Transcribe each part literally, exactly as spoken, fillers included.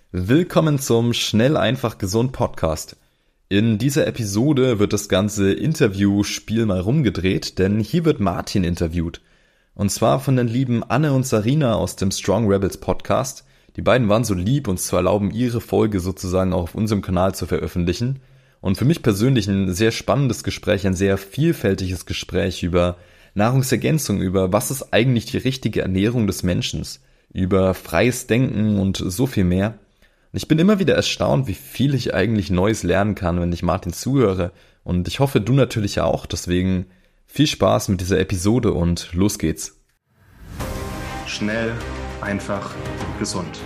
Willkommen zum Schnell, einfach, gesund Podcast. In dieser Episode wird das ganze Interviewspiel mal rumgedreht, denn hier wird Martin interviewt. Und zwar von den lieben Anne und Sarina aus dem Strong Rebels Podcast. Die beiden waren so lieb, uns zu erlauben, ihre Folge sozusagen auch auf unserem Kanal zu veröffentlichen. Und für mich persönlich ein sehr spannendes Gespräch, ein sehr vielfältiges Gespräch über Nahrungsergänzung, über was ist eigentlich die richtige Ernährung des Menschen, über freies Denken und so viel mehr. Und ich bin immer wieder erstaunt, wie viel ich eigentlich Neues lernen kann, wenn ich Martin zuhöre. Und ich hoffe, du natürlich ja auch. Deswegen viel Spaß mit dieser Episode und los geht's. Schnell, einfach, gesund.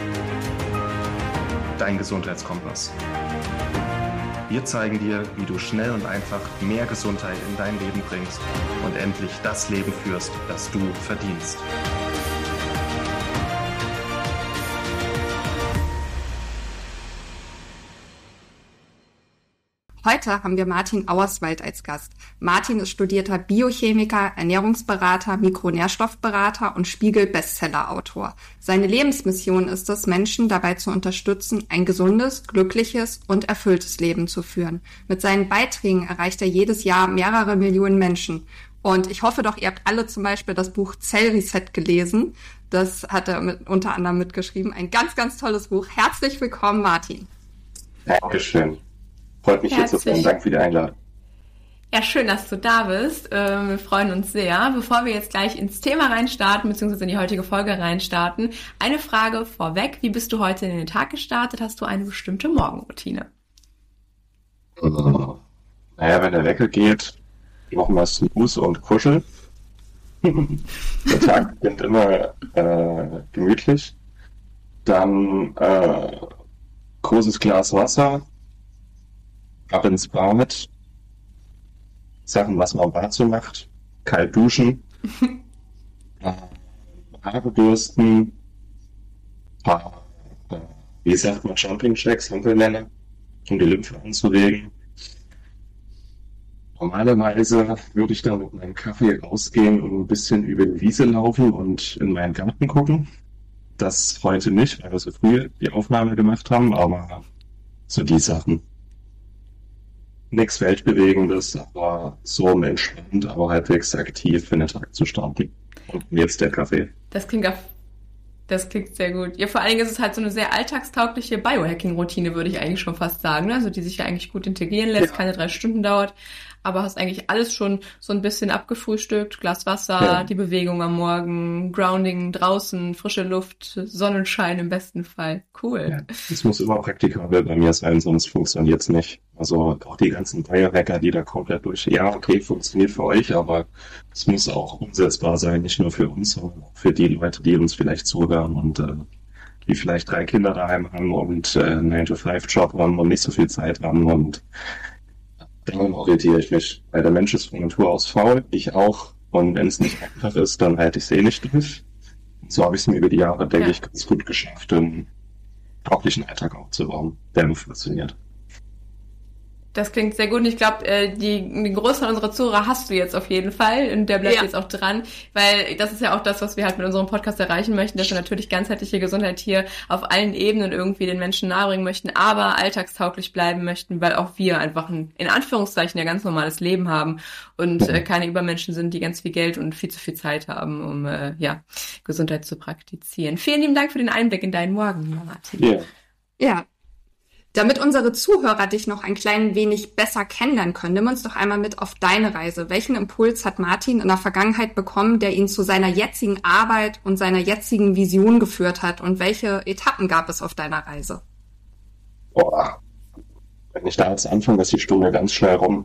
Dein Gesundheitskompass. Wir zeigen dir, wie du schnell und einfach mehr Gesundheit in dein Leben bringst und endlich das Leben führst, das du verdienst. Heute haben wir Martin Auerswald als Gast. Martin ist studierter Biochemiker, Ernährungsberater, Mikronährstoffberater und Spiegel-Bestseller-Autor. Seine Lebensmission ist es, Menschen dabei zu unterstützen, ein gesundes, glückliches und erfülltes Leben zu führen. Mit seinen Beiträgen erreicht er jedes Jahr mehrere Millionen Menschen. Und ich hoffe doch, ihr habt alle zum Beispiel das Buch Zellreset gelesen. Das hat er mit, unter anderem mitgeschrieben. Ein ganz, ganz tolles Buch. Herzlich willkommen, Martin. Dankeschön. Freut mich hier zu sein. Danke für die Einladung. Ja, schön, dass du da bist. Wir freuen uns sehr. Bevor wir jetzt gleich ins Thema reinstarten, beziehungsweise in die heutige Folge reinstarten, eine Frage vorweg. Wie bist du heute in den Tag gestartet? Hast du eine bestimmte Morgenroutine? Also, naja, wenn der Wecker geht, machen wir Snooze und kuscheln. Der Tag beginnt immer äh, gemütlich. Dann äh, großes Glas Wasser. Ab ins Bad, Sachen, was man am Bad so macht, kalt duschen, äh, Haare bürsten, äh, wie sagt man, Jumping-Jacks, Humpelmänner, um die Lymphe anzuregen. Normalerweise würde ich dann mit meinem Kaffee rausgehen und ein bisschen über die Wiese laufen und in meinen Garten gucken. Das heute nicht, weil wir so früh die Aufnahme gemacht haben, aber so die Sachen. Nichts Weltbewegendes, aber so entspannt, aber halbwegs aktiv für den Tag zu starten. Und jetzt der Kaffee. Das klingt auf, das klingt sehr gut. Ja, vor allen Dingen ist es halt so eine sehr alltagstaugliche Biohacking-Routine, würde ich eigentlich schon fast sagen, ne? Also die sich ja eigentlich gut integrieren lässt, ja. Keine drei Stunden dauert, aber hast eigentlich alles schon so ein bisschen abgefrühstückt, Glas Wasser, ja. Die Bewegung am Morgen, Grounding draußen, frische Luft, Sonnenschein im besten Fall. Cool. Ja, das muss immer praktikabel bei mir sein, sonst funktioniert's nicht. Also auch die ganzen Biohacker, die da komplett durch, ja, okay, funktioniert für euch, aber es muss auch umsetzbar sein, nicht nur für uns, sondern auch für die Leute, die uns vielleicht zuhören und äh, die vielleicht drei Kinder daheim haben und äh, einen nine to five Job haben und nicht so viel Zeit haben und dann orientiere ich mich. Weil der Mensch ist von Natur aus faul, ich auch. Und wenn es nicht einfach ist, dann halte ich es eh nicht durch. Und so habe ich es mir über die Jahre, denke ja. ich, ganz gut geschafft, einen tauglichen Alltag aufzubauen, der mir funktioniert. Das klingt sehr gut und ich glaube, äh, die, die Großteil unserer Zuhörer hast du jetzt auf jeden Fall und der bleibt ja. jetzt auch dran, weil das ist ja auch das, was wir halt mit unserem Podcast erreichen möchten, dass wir natürlich ganzheitliche Gesundheit hier auf allen Ebenen irgendwie den Menschen nahebringen möchten, aber alltagstauglich bleiben möchten, weil auch wir einfach ein, in Anführungszeichen, ein ganz normales Leben haben und äh, keine Übermenschen sind, die ganz viel Geld und viel zu viel Zeit haben, um äh, ja Gesundheit zu praktizieren. Vielen lieben Dank für den Einblick in deinen Morgen, Martin. Ja. Ja. Damit unsere Zuhörer dich noch ein klein wenig besser kennenlernen können, nimm uns doch einmal mit auf deine Reise. Welchen Impuls hat Martin in der Vergangenheit bekommen, der ihn zu seiner jetzigen Arbeit und seiner jetzigen Vision geführt hat? Und welche Etappen gab es auf deiner Reise? Boah, wenn ich da jetzt anfange, ist die Stunde ganz schnell rum.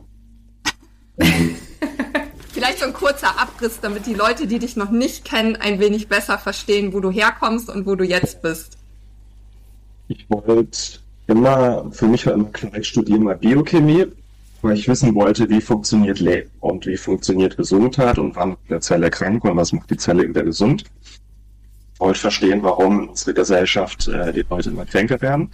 Vielleicht so ein kurzer Abriss, damit die Leute, die dich noch nicht kennen, ein wenig besser verstehen, wo du herkommst und wo du jetzt bist. Ich wollte immer, für mich war immer klar, ich studiere mal Biochemie, weil ich wissen wollte, wie funktioniert Leben und wie funktioniert Gesundheit und wann wird eine Zelle krank und was macht die Zelle wieder gesund. Ich wollte verstehen, warum in unserer Gesellschaft äh, die Leute immer kränker werden.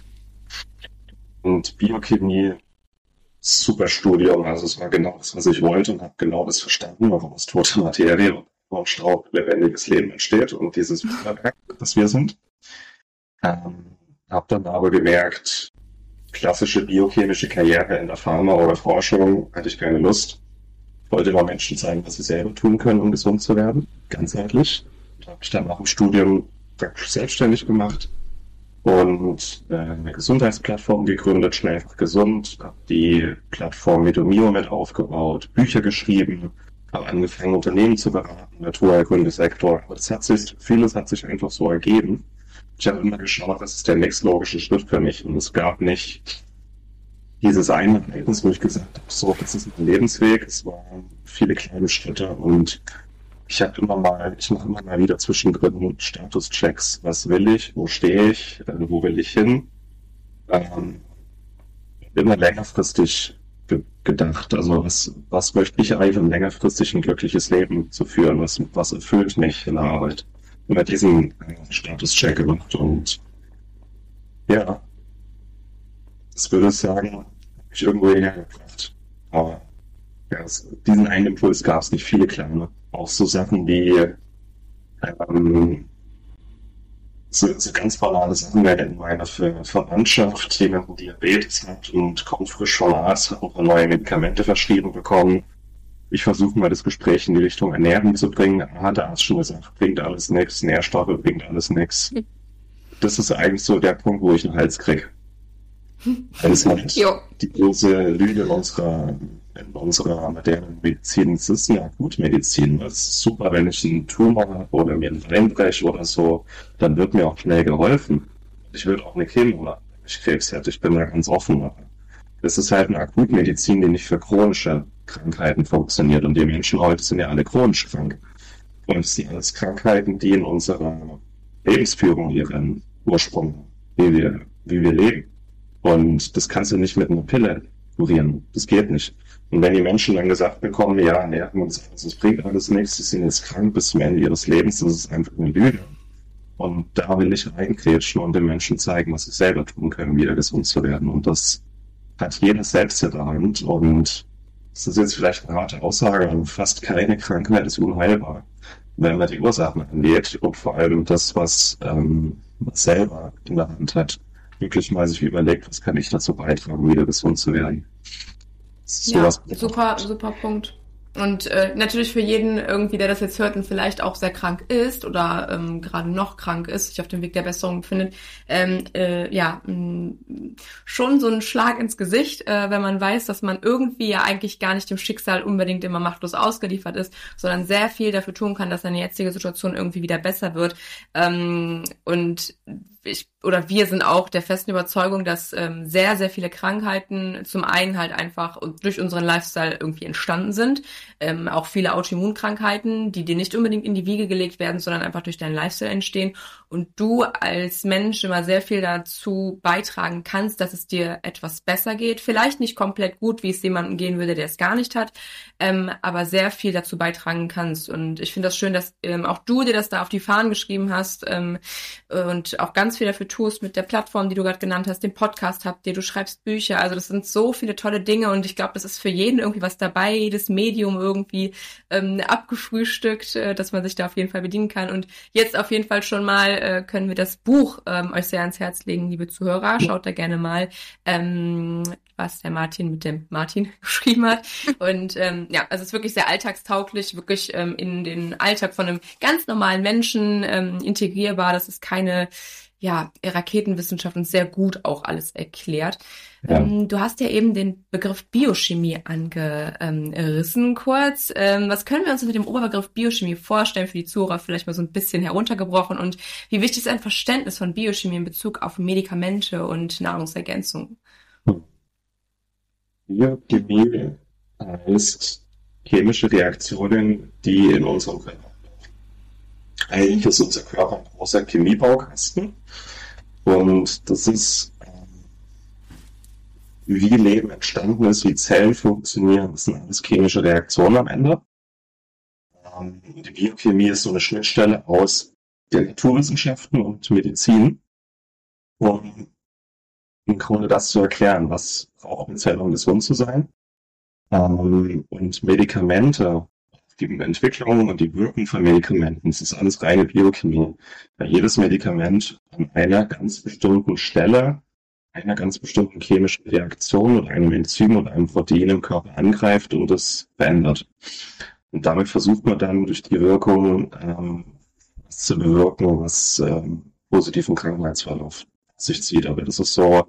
Und Biochemie, super Studium, also es war genau das, was ich wollte und habe genau das verstanden, warum aus toter Materie und Staub lebendiges Leben entsteht und dieses Wunderwerk, das wir sind. Ähm, habe dann aber gemerkt, klassische biochemische Karriere in der Pharma oder Forschung hatte ich keine Lust. Ich wollte immer Menschen zeigen, was sie selber tun können, um gesund zu werden, ganzheitlich. Da habe ich dann nach dem Studium praktisch selbstständig gemacht und äh, eine Gesundheitsplattform gegründet, schnell einfach gesund, habe die Plattform Medomio mit aufgebaut, Bücher geschrieben, habe angefangen, Unternehmen zu beraten, Naturheilkundesektor. Aber das hat sich, vieles hat sich einfach so ergeben. Ich habe immer geschaut, was ist der nächstlogische Schritt für mich. Und es gab nicht dieses eine Ereignis, wo ich gesagt habe, so, das ist ein Lebensweg. Es waren viele kleine Schritte und ich habe immer mal, ich mache immer mal wieder zwischendrin Statuschecks. Was will ich? Wo stehe ich? Äh, wo will ich hin? Ähm, immer längerfristig ge- gedacht. Also was, was möchte ich eigentlich, um längerfristig ein glückliches Leben zu führen? Was, was erfüllt mich in der Arbeit? Immer diesen äh, Statuscheck gemacht und ja, das würde ich sagen, habe ich irgendwo hergebracht. Aber ja, es, diesen einen Impuls gab es nicht, viele kleine. Auch so Sachen wie ähm, so, so ganz banale Sachen, wenn in meiner Ver- Verwandtschaft jemanden Diabetes hat und kommt frisch vom Arzt, hat ein paar neue Medikamente verschrieben bekommen. Ich versuche mal das Gespräch in die Richtung Ernährung zu bringen. Hat der Arzt schon gesagt, bringt alles nichts, Nährstoffe bringt alles nichts. Das ist eigentlich so der Punkt, wo ich einen Hals kriege. Das ist halt Jo. die große Lüge unserer, in unserer modernen Medizin. Es ist eine Akutmedizin. Es ist super, wenn ich einen Tumor habe oder mir einen Bein breche oder so, dann wird mir auch schnell geholfen. Ich würde auch eine Chemo machen, wenn ich Krebs hätte. Ich bin da ganz offen. Aber das ist halt eine Akutmedizin, die nicht für chronische Krankheiten funktioniert. Und die Menschen heute sind ja alle chronisch krank. Und es sind alles Krankheiten, die in unserer Lebensführung ihren Ursprung haben, wie wir, wie wir leben. Und das kannst du nicht mit einer Pille kurieren. Das geht nicht. Und wenn die Menschen dann gesagt bekommen, ja, ernähren uns, das bringt alles nichts, sie sind jetzt krank bis zum Ende ihres Lebens, das ist einfach eine Lüge. Und da will ich reingrätschen und den Menschen zeigen, was sie selber tun können, wieder gesund zu werden. Und das hat jeder selbst in der Hand. Und das ist jetzt vielleicht eine harte Aussage, aber fast keine Krankheit ist unheilbar, wenn man die Ursachen angeht und vor allem das, was ähm, man selber in der Hand hat, wirklich mal sich überlegt, was kann ich dazu beitragen, wieder gesund zu werden. Ja, super, super Punkt. Und äh, natürlich für jeden irgendwie, der das jetzt hört und vielleicht auch sehr krank ist oder ähm, gerade noch krank ist, sich auf dem Weg der Besserung befindet, ähm, äh, ja, mh, schon so ein Schlag ins Gesicht, äh, wenn man weiß, dass man irgendwie ja eigentlich gar nicht dem Schicksal unbedingt immer machtlos ausgeliefert ist, sondern sehr viel dafür tun kann, dass seine jetzige Situation irgendwie wieder besser wird. Ähm, und ich oder wir sind auch der festen Überzeugung, dass ähm, sehr, sehr viele Krankheiten zum einen halt einfach durch unseren Lifestyle irgendwie entstanden sind. Ähm, auch viele Autoimmunkrankheiten, die dir nicht unbedingt in die Wiege gelegt werden, sondern einfach durch deinen Lifestyle entstehen. Und du als Mensch immer sehr viel dazu beitragen kannst, dass es dir etwas besser geht. Vielleicht nicht komplett gut, wie es jemandem gehen würde, der es gar nicht hat, ähm, aber sehr viel dazu beitragen kannst. Und ich finde das schön, dass ähm, auch du dir das da auf die Fahnen geschrieben hast ähm, und auch ganz viel dafür tust mit der Plattform, die du gerade genannt hast, den Podcast habt ihr, du schreibst Bücher, also das sind so viele tolle Dinge und ich glaube, das ist für jeden irgendwie was dabei, jedes Medium irgendwie ähm, abgefrühstückt, äh, dass man sich da auf jeden Fall bedienen kann und jetzt auf jeden Fall schon mal äh, können wir das Buch ähm, euch sehr ans Herz legen, liebe Zuhörer, schaut da gerne mal, ähm, was der Martin mit dem Martin geschrieben hat und ähm, ja, also es ist wirklich sehr alltagstauglich, wirklich ähm, in den Alltag von einem ganz normalen Menschen ähm, integrierbar, das ist keine ja, Raketenwissenschaft und sehr gut auch alles erklärt. Ja. Ähm, du hast ja eben den Begriff Biochemie angerissen ähm, kurz. Ähm, was können wir uns mit dem Oberbegriff Biochemie vorstellen für die Zuhörer, vielleicht mal so ein bisschen heruntergebrochen und wie wichtig ist ein Verständnis von Biochemie in Bezug auf Medikamente und Nahrungsergänzung? Biochemie heißt chemische Reaktionen, die in unserem Körper Eigentlich ist unser Körper ein großer Chemiebaukasten und das ist, ähm, wie Leben entstanden ist, wie Zellen funktionieren, das sind alles chemische Reaktionen am Ende. Ähm, die Biochemie ist so eine Schnittstelle aus den Naturwissenschaften und Medizin, um im Grunde das zu erklären, was braucht eine Zelle, um gesund zu sein. Ähm, und Medikamente, die Entwicklung und die Wirkung von Medikamenten. Das ist alles reine Biochemie. Weil jedes Medikament an einer ganz bestimmten Stelle, einer ganz bestimmten chemischen Reaktion oder einem Enzym oder einem Protein im Körper angreift und es verändert. Und damit versucht man dann durch die Wirkung ähm, was zu bewirken, was ähm, positiven Krankheitsverlauf sich zieht. Aber das ist so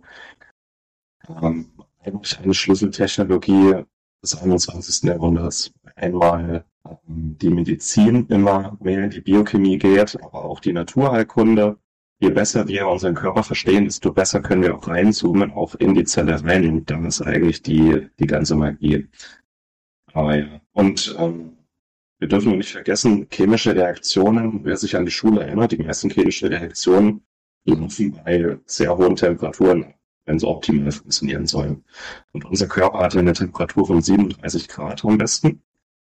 ähm, eigentlich eine Schlüsseltechnologie des einundzwanzigsten Jahrhunderts. Einmal ähm, die Medizin immer mehr in die Biochemie geht, aber auch die Naturheilkunde. Je besser wir unseren Körper verstehen, desto besser können wir auch reinzoomen, auch in die Zelle rein. Und dann ist eigentlich die die ganze Magie. Aber ja. Und ähm, wir dürfen nicht vergessen, chemische Reaktionen, wer sich an die Schule erinnert, die meisten chemischen Reaktionen laufen bei sehr hohen Temperaturen, wenn sie optimal funktionieren sollen. Und unser Körper hat eine Temperatur von siebenunddreißig Grad am besten.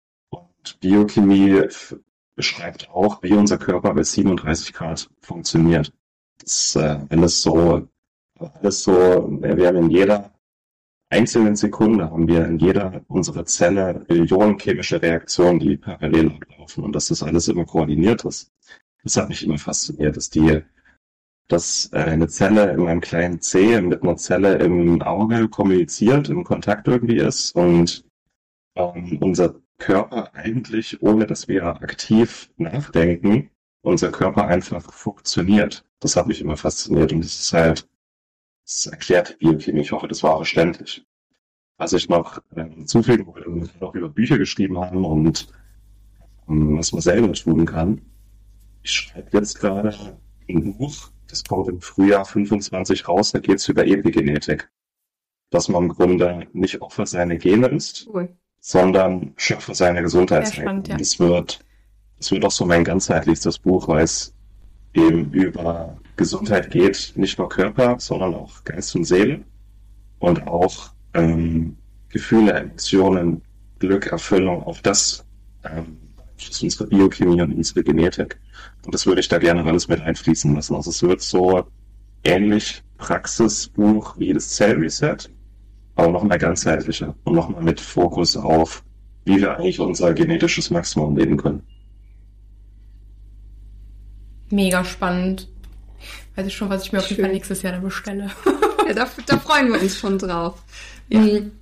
Und Biochemie beschreibt auch, wie unser Körper bei siebenunddreißig Grad funktioniert. Das, äh, wenn es so, alles so, wir haben in jeder einzelnen Sekunde haben wir in jeder unserer Zelle Millionen chemische Reaktionen, die parallel ablaufen und dass das alles immer koordiniert ist. Das hat mich immer fasziniert, dass die, dass äh, eine Zelle in einem kleinen Zeh mit einer Zelle im Auge kommuniziert, im Kontakt irgendwie ist und ähm, unser Körper eigentlich, ohne dass wir aktiv nachdenken, unser Körper einfach funktioniert. Das hat mich immer fasziniert und das ist halt, das erklärt Biochemie. Ich hoffe, das war verständlich. Was ich noch äh, zufügen wollte, wir noch über Bücher geschrieben haben und ähm, was man selber tun kann. Ich schreibe jetzt gerade ein Buch, das kommt im Frühjahr fünfundzwanzig raus, da geht es über Epigenetik. Dass man im Grunde nicht Opfer seiner Gene ist, cool. sondern Schöpfer seiner Gesundheit. Ja. Das wird, das wird auch so mein ganzheitlichstes Buch, weil es eben über Gesundheit geht, nicht nur Körper, sondern auch Geist und Seele und auch ähm, Gefühle, Emotionen, Glück, Erfüllung, auch das ähm, ist unsere Biochemie und unsere Genetik. Und das würde ich da gerne alles mit einfließen lassen. Also es wird so ähnlich Praxisbuch wie das Cell Reset, aber nochmal ganzheitlicher und nochmal mit Fokus auf, wie wir eigentlich unser genetisches Maximum leben können. Mega spannend. Weiß ich schon, was ich mir auf jeden Fall nächstes Jahr dann bestelle. Ja, da, da freuen wir uns schon drauf. Ja.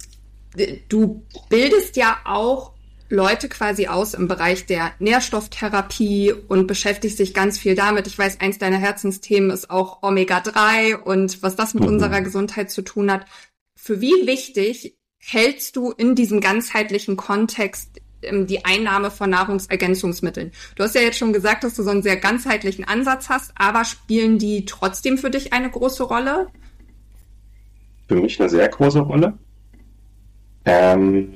Du bildest ja auch Leute quasi aus im Bereich der Nährstofftherapie und beschäftigst dich ganz viel damit. Ich weiß, eins deiner Herzensthemen ist auch Omega drei und was das mit mhm. unserer Gesundheit zu tun hat. Für wie wichtig hältst du in diesem ganzheitlichen Kontext die Einnahme von Nahrungsergänzungsmitteln? Du hast ja jetzt schon gesagt, dass du so einen sehr ganzheitlichen Ansatz hast, aber spielen die trotzdem für dich eine große Rolle? Für mich eine sehr große Rolle. Ähm,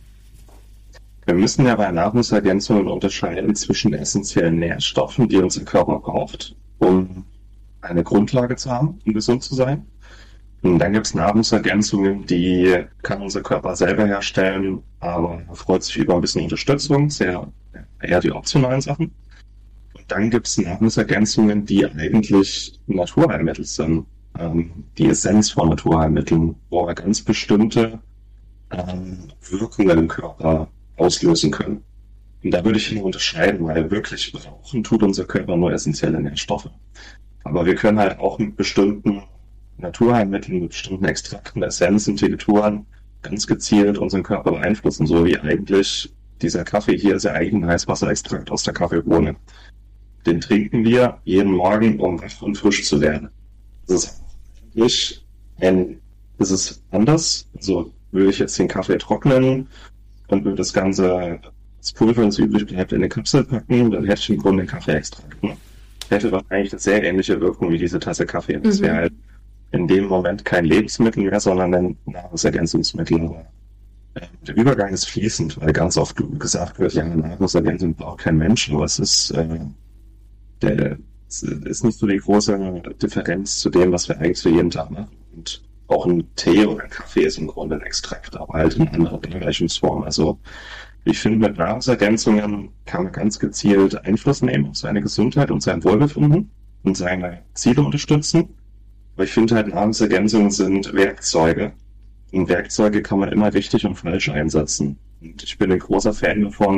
wir müssen ja bei Nahrungsergänzungen unterscheiden zwischen essentiellen Nährstoffen, die unser Körper braucht, um eine Grundlage zu haben, um gesund zu sein. Und dann gibt es Nahrungsergänzungen, die kann unser Körper selber herstellen, aber freut sich über ein bisschen Unterstützung, sehr eher die optionalen Sachen. Und dann gibt es Nahrungsergänzungen, die eigentlich Naturheilmittel sind, ähm, die Essenz von Naturheilmitteln, wo wir ganz bestimmte ähm, Wirkungen im Körper auslösen können. Und da würde ich nur unterscheiden, weil wirklich brauchen tut unser Körper nur essentielle Nährstoffe. Aber wir können halt auch mit bestimmten Naturheilmitteln, mit bestimmten Extrakten, Essenzen, Tinkturen ganz gezielt unseren Körper beeinflussen, so wie eigentlich dieser Kaffee hier ist ja eigentlich ein Heißwasserextrakt aus der Kaffeebohne. Den trinken wir jeden Morgen, um wach und frisch zu werden. Das ist eigentlich ein, das ist anders. Also würde ich jetzt den Kaffee trocknen und würde das Ganze, das Pulver, das übrig bleibt, in eine Kapsel packen, dann hätte ich im Grunde einen Kaffeeextrakt. Ne? Hätte wahrscheinlich eine sehr ähnliche Wirkung wie diese Tasse Kaffee. Das wäre halt in dem Moment kein Lebensmittel mehr, sondern ein Nahrungsergänzungsmittel. Aber äh, der Übergang ist fließend, weil ganz oft gesagt wird, ja, Nahrungsergänzung braucht kein Mensch, aber es ist, äh, der, es ist nicht so die große Differenz zu dem, was wir eigentlich für jeden Tag machen. Und auch ein Tee oder ein Kaffee ist im Grunde ein Extrakt, aber halt in anderer Darreichungsform. Also ich finde, mit Nahrungsergänzungen kann man ganz gezielt Einfluss nehmen auf seine Gesundheit und sein Wohlbefinden und seine Ziele unterstützen. Aber ich finde halt, Nahrungsergänzungen sind Werkzeuge. Und Werkzeuge kann man immer richtig und falsch einsetzen. Und ich bin ein großer Fan davon,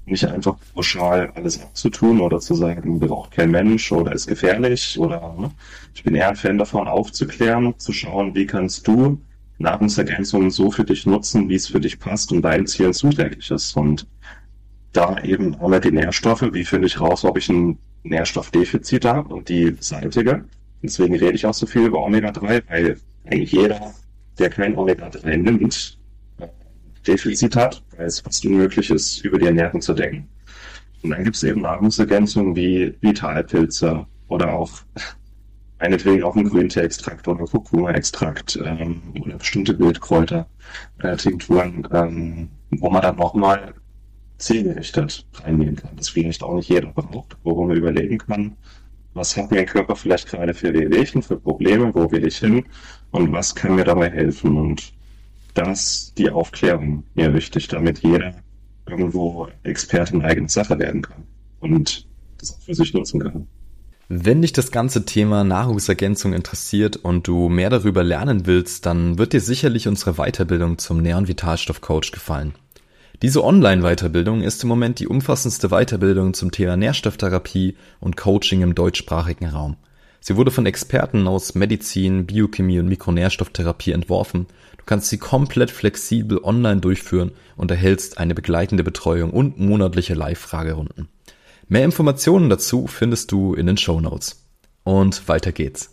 nicht einfach pauschal alles abzutun oder zu sagen, braucht kein Mensch oder ist gefährlich oder ne? Ich bin eher ein Fan davon, aufzuklären, zu schauen, wie kannst du Nahrungsergänzungen so für dich nutzen, wie es für dich passt und deinen Zielen zuträglich ist. Und da eben einmal die Nährstoffe, wie finde ich raus, ob ich ein Nährstoffdefizit habe und die beseitige. Deswegen rede ich auch so viel über Omega drei, weil eigentlich jeder, der kein Omega drei nimmt, Defizit hat, weil es fast unmöglich ist, über die Ernährung zu decken. Und dann gibt es eben Nahrungsergänzungen wie Vitalpilze oder auch meinetwegen auch ein Grünteeextrakt oder Kurkuma-Extrakt ähm, oder bestimmte Wildkräuter, äh, Tinkturen, ähm, wo man dann nochmal zielgerichtet reinnehmen kann. Das vielleicht auch nicht jeder braucht, wo man überlegen kann, was hat mein Körper vielleicht gerade für Wehwehchen, für Probleme, wo will ich hin und was kann mir dabei helfen. Und das, die Aufklärung mir wichtig, damit jeder irgendwo Experte in eigener Sache werden kann und das auch für sich nutzen kann. Wenn dich das ganze Thema Nahrungsergänzung interessiert und du mehr darüber lernen willst, dann wird dir sicherlich unsere Weiterbildung zum Nähr- und Vitalstoffcoach gefallen. Diese Online-Weiterbildung ist im Moment die umfassendste Weiterbildung zum Thema Nährstofftherapie und Coaching im deutschsprachigen Raum. Sie wurde von Experten aus Medizin, Biochemie und Mikronährstofftherapie entworfen. Du kannst sie komplett flexibel online durchführen und erhältst eine begleitende Betreuung und monatliche Live-Fragerunden. Mehr Informationen dazu findest du in den Shownotes. Und weiter geht's.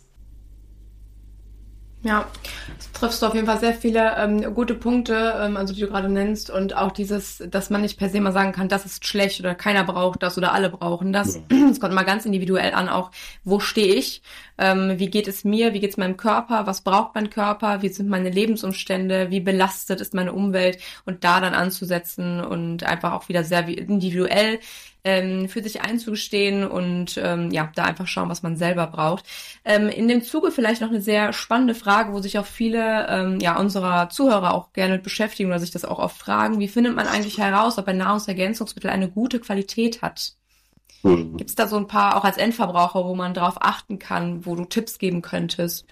Ja, das triffst du auf jeden Fall sehr viele ähm, gute Punkte, ähm, also die du gerade nennst, und auch dieses, dass man nicht per se mal sagen kann, das ist schlecht oder keiner braucht das oder alle brauchen das. Es ja. kommt mal ganz individuell an, auch wo stehe ich, ähm, wie geht es mir, wie geht es meinem Körper, was braucht mein Körper, wie sind meine Lebensumstände, wie belastet ist meine Umwelt, und da dann anzusetzen und einfach auch wieder sehr individuell Ähm, für sich einzugestehen und ähm, ja, da einfach schauen, was man selber braucht. Ähm, in dem Zuge vielleicht noch eine sehr spannende Frage, wo sich auch viele ähm, ja unserer Zuhörer auch gerne mit beschäftigen oder sich das auch oft fragen: Wie findet man eigentlich heraus, ob ein Nahrungsergänzungsmittel eine gute Qualität hat? Mhm. Gibt es da so ein paar, auch als Endverbraucher, wo man drauf achten kann, wo du Tipps geben könntest?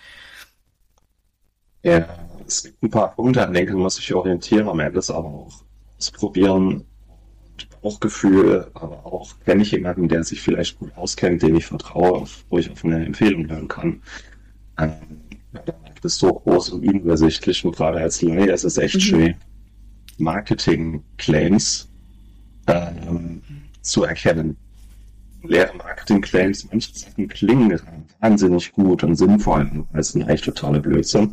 Ja, es gibt ein paar Punkte, an denen man muss sich orientieren, am Ende ist aber auch ausprobieren. Bauchgefühl, aber auch kenne ich jemanden, der sich vielleicht gut auskennt, dem ich vertraue, wo ich auf eine Empfehlung hören kann. Ähm, der Markt ist so groß und unübersichtlich und gerade als Laie ist es echt mhm. schwer, Marketing-Claims ähm, zu erkennen. Leere Marketing-Claims, manche Sachen klingen wahnsinnig gut und sinnvoll, weil es sind eigentlich totale Blödsinn.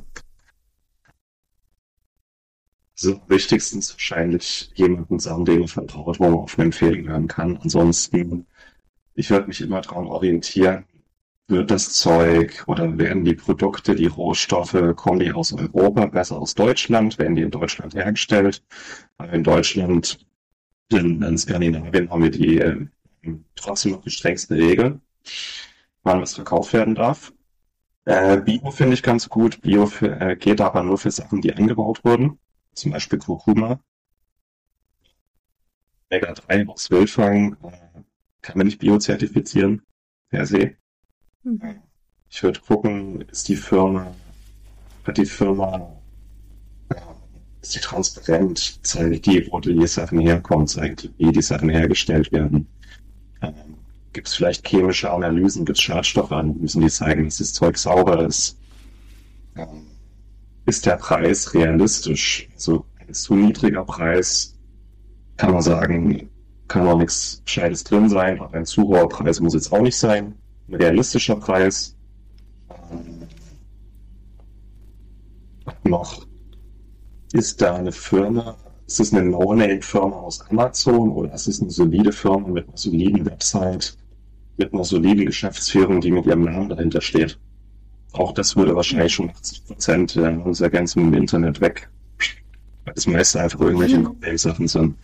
Also wichtigsten ist wahrscheinlich jemanden sagen, dem man vertraut, wo man auf eine Empfehlung hören kann. Ansonsten, ich würde mich immer daran orientieren, wird das Zeug oder werden die Produkte, die Rohstoffe, kommen die aus Europa, besser aus Deutschland, werden die in Deutschland hergestellt. Aber in Deutschland, in, in Skandinavien haben wir die äh, trotzdem noch die strengsten Regeln, wann was verkauft werden darf. Äh, Bio finde ich ganz gut. Bio für, äh, geht aber nur für Sachen, die angebaut wurden. Zum Beispiel Kurkuma. Omega drei aus Wildfang äh, kann man nicht biozertifizieren, per se. Mhm. Ich würde gucken, ist die Firma, hat die Firma, äh, ist die transparent, zeigt die, wo die Sachen herkommen, zeigt, wie die Sachen hergestellt werden. Ähm, gibt es vielleicht chemische Analysen, gibt es Schadstoffanalysen, die zeigen, dass das Zeug sauber ist. Ähm, Ist der Preis realistisch? Also ein zu niedriger Preis, kann man sagen, kann auch nichts Gescheites drin sein, aber ein zu hoher Preis muss jetzt auch nicht sein. Ein realistischer Preis. Ähm, noch, ist da eine Firma, ist es eine No-Name-Firma aus Amazon oder ist es eine solide Firma mit einer soliden Website, mit einer soliden Geschäftsführung, die mit ihrem Namen dahinter steht? Auch das würde wahrscheinlich schon achtzig Prozent der Nahrungsergänzungen im Internet weg. Weil das meiste einfach irgendwelche Sachen sind.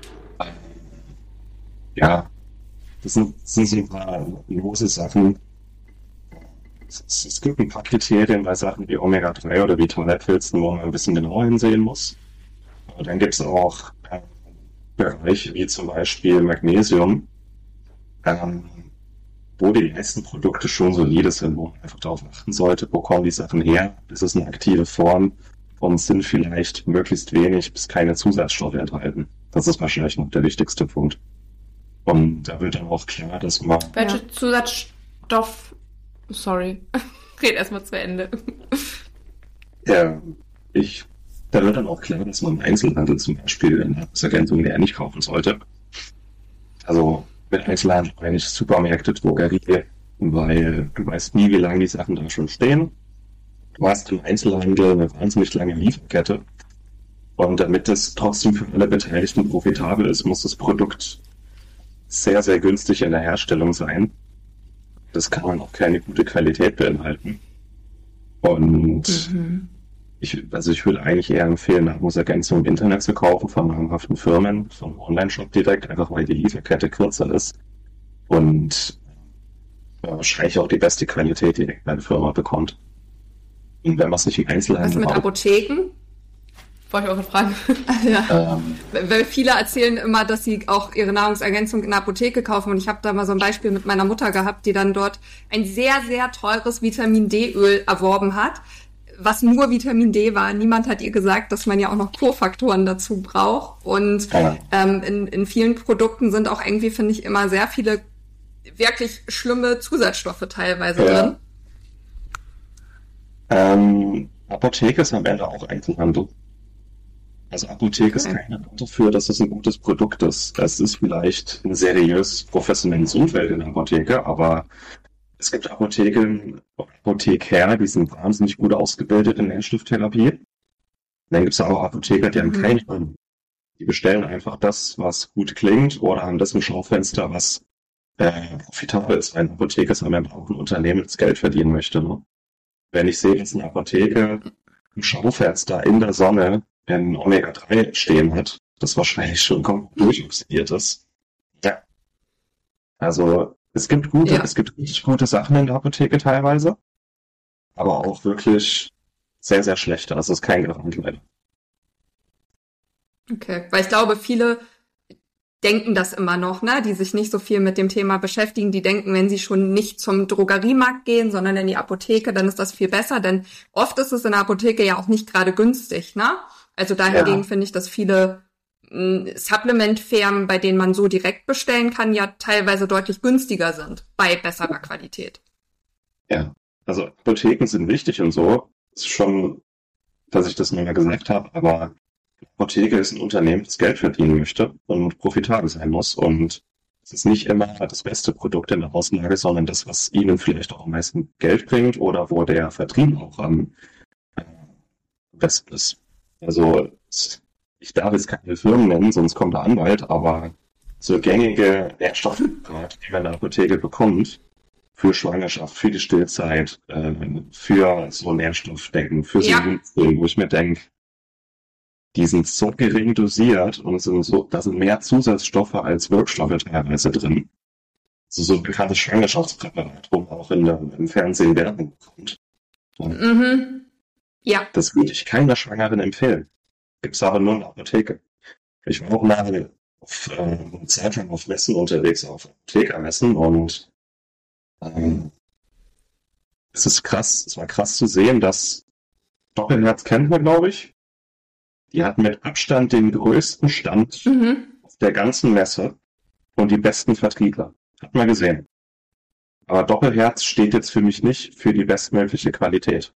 Ja, das sind, das sind so ein paar lose Sachen. Es, es gibt ein paar Kriterien bei Sachen wie Omega drei oder Vitalpilzen, wo man ein bisschen genauer hinsehen muss. Aber dann gibt es auch äh, Bereiche wie zum Beispiel Magnesium, ähm, wo die meisten Produkte schon solide sind, wo man einfach darauf achten sollte, wo kommen die Sachen her, ist es eine aktive Form und sind vielleicht möglichst wenig bis keine Zusatzstoffe enthalten. Das ist wahrscheinlich noch der wichtigste Punkt. Und da wird dann auch klar, dass man... Welche ja. Zusatzstoff... Sorry. Red erstmal zu Ende. Ja, ich... Da wird dann auch klar, dass man im Einzelhandel zum Beispiel eine Nahrungsergänzung eher nicht kaufen sollte. Also mit Einzelhandel meine ich Supermärkte, Drogerie, weil du weißt nie, wie lange die Sachen da schon stehen. Du hast im Einzelhandel eine wahnsinnig lange Lieferkette. Und damit das trotzdem für alle Beteiligten profitabel ist, muss das Produkt sehr, sehr günstig in der Herstellung sein. Das kann man auch keine gute Qualität beinhalten. Und mhm. ich, also ich würde eigentlich eher empfehlen, Nahrungsergänzungen im Internet zu kaufen von namhaften Firmen, vom Online-Shop direkt, einfach weil die Lieferkette kürzer ist und ja, wahrscheinlich auch die beste Qualität direkt bei der Firma bekommt. Und wenn man es nicht im Einzelhandel... Was mit Apotheken? Wollte ich auch fragen. Ja. Ähm. Weil viele erzählen immer, dass sie auch ihre Nahrungsergänzung in der Apotheke kaufen. Und ich habe da mal so ein Beispiel mit meiner Mutter gehabt, die dann dort ein sehr, sehr teures Vitamin-D-Öl erworben hat, was nur Vitamin D war. Niemand hat ihr gesagt, dass man ja auch noch Kofaktoren dazu braucht. Und ja. ähm, in, in vielen Produkten sind auch irgendwie, finde ich, immer sehr viele wirklich schlimme Zusatzstoffe teilweise ja. drin. Ähm, Apotheke ist am Ende auch Einzelhandel. Also Apotheke okay. ist kein Grund dafür, dass es ein gutes Produkt ist. Es ist vielleicht ein seriös, professionelles Umfeld in der Apotheke, aber es gibt Apotheken, Apotheker, die sind wahnsinnig gut ausgebildet in Nährstofftherapie. Dann gibt es auch Apotheker, die haben mhm. keine Ahnung. Die bestellen einfach das, was gut klingt, oder haben das im Schaufenster, was äh, profitabel ist. Ein Apotheker ist am Ende auch ein Unternehmen, das Geld verdienen möchte. Ne? Wenn ich sehe, dass eine Apotheke im Schaufenster in der Sonne ein Omega drei stehen hat, das wahrscheinlich schon komplett durchoxidiert ist. Ja. Also es gibt gute, ja. es gibt richtig gute Sachen in der Apotheke teilweise, aber auch wirklich sehr, sehr schlechte. Das ist kein Garant leider. Okay, weil ich glaube, viele denken das immer noch, ne, die sich nicht so viel mit dem Thema beschäftigen, die denken, wenn sie schon nicht zum Drogeriemarkt gehen, sondern in die Apotheke, dann ist das viel besser, denn oft ist es in der Apotheke ja auch nicht gerade günstig, ne? Also dahingegen ja. finde ich, dass viele mh, Supplement-Firmen, bei denen man so direkt bestellen kann, ja teilweise deutlich günstiger sind, bei besserer Qualität. Ja, also Apotheken sind wichtig und so, das ist schon, dass ich das nochmal gesagt habe, aber Apotheke ist ein Unternehmen, das Geld verdienen möchte und profitabel sein muss, und es ist nicht immer das beste Produkt in der Außenlage, sondern das, was ihnen vielleicht auch am meisten Geld bringt oder wo der Vertrieb auch am besten ist. Also ich darf jetzt keine Firmen nennen, sonst kommt der Anwalt, aber so gängige Nährstoffe, die man in der Apotheke bekommt, für Schwangerschaft, für die Stillzeit, äh, für so Nährstoffdecken, für so ja. wo ich mir denke, die sind so gering dosiert und sind so, da sind mehr Zusatzstoffe als Wirkstoffe teilweise drin. Also so ein bekanntes Schwangerschaftspräparat, wo man auch in der, im Fernsehen Werbung bekommt. Mhm. Ja. Das würde ich keiner Schwangeren empfehlen. Gibt's aber nur in der Apotheke. Ich war auch mal auf äh, eine Zeit lang auf Messen unterwegs, auf Apothekermessen, und ähm, es ist krass, es war krass zu sehen, dass Doppelherz kennt man, glaube ich. Die hatten mit Abstand den größten Stand mhm. auf der ganzen Messe und die besten Vertriebler. Hat man gesehen. Aber Doppelherz steht jetzt für mich nicht für die bestmögliche Qualität.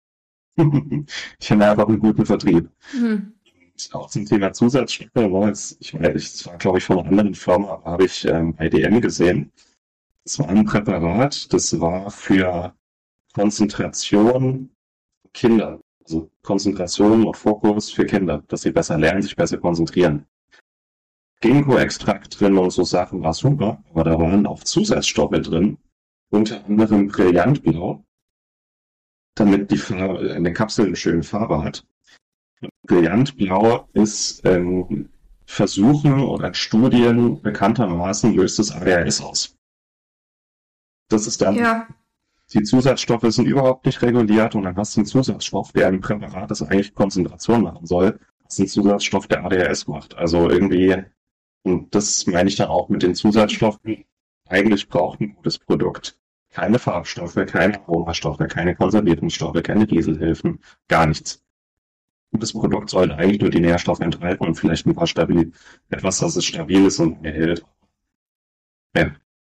Ich finde einfach einen guten Vertrieb. Mhm. Und auch zum Thema Zusatzstoffe, ich meine, das war, glaube ich, von einer anderen Firma, aber habe ich ähm, bei D M gesehen. Das war ein Präparat, das war für Konzentration Kinder. Also Konzentration und Fokus für Kinder, dass sie besser lernen, sich besser konzentrieren. Ginkgo-Extrakt drin und so Sachen war super, aber da waren auch Zusatzstoffe drin, unter anderem Brillantblau, damit die Farbe in den Kapseln eine schöne Farbe hat. Brillantblau ist in Versuchen oder in Studien bekanntermaßen löst das A D H S aus. Das ist dann, ja. Die Zusatzstoffe sind überhaupt nicht reguliert und dann hast du einen Zusatzstoff, der im Präparat das eigentlich Konzentration machen soll, was einen Zusatzstoff, der A D H S macht. Also irgendwie, und das meine ich dann auch mit den Zusatzstoffen, eigentlich braucht ein gutes Produkt keine Farbstoffe, keine Aromastoffe, keine Konservierungsstoffe, keine Dieselhilfen, gar nichts. Und das Produkt sollte eigentlich nur die Nährstoffe enthalten und vielleicht ein paar stabil, etwas, das es stabil ist und erhält. Ja.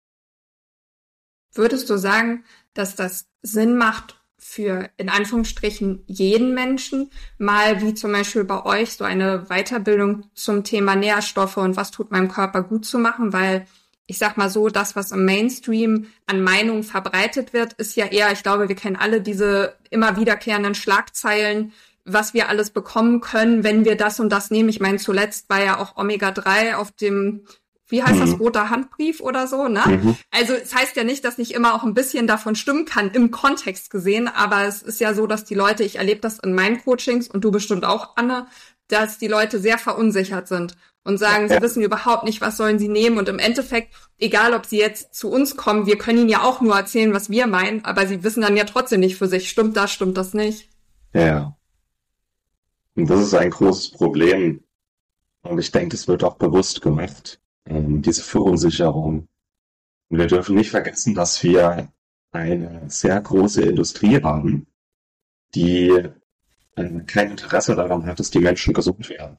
Würdest du sagen, dass das Sinn macht für, in Anführungsstrichen, jeden Menschen, mal wie zum Beispiel bei euch so eine Weiterbildung zum Thema Nährstoffe und was tut meinem Körper gut zu machen? Weil ich sag mal so, das, was im Mainstream an Meinungen verbreitet wird, ist ja eher, ich glaube, wir kennen alle diese immer wiederkehrenden Schlagzeilen, was wir alles bekommen können, wenn wir das und das nehmen. Ich meine, zuletzt war ja auch Omega drei auf dem, wie heißt das, Mhm. roter Handbrief oder so, ne? Mhm. Also es heißt ja nicht, dass nicht immer auch ein bisschen davon stimmen kann, im Kontext gesehen, aber es ist ja so, dass die Leute, ich erlebe das in meinen Coachings und du bestimmt auch, Anne, dass die Leute sehr verunsichert sind und sagen, sie Ja. wissen überhaupt nicht, was sollen sie nehmen und im Endeffekt, egal ob sie jetzt zu uns kommen, wir können ihnen ja auch nur erzählen, was wir meinen, aber sie wissen dann ja trotzdem nicht für sich, stimmt das, stimmt das nicht. Ja. Und das ist ein großes Problem. Und ich denke, es wird auch bewusst gemacht, ähm, diese Verunsicherung. Und wir dürfen nicht vergessen, dass wir eine sehr große Industrie haben, die äh, kein Interesse daran hat, dass die Menschen gesund werden.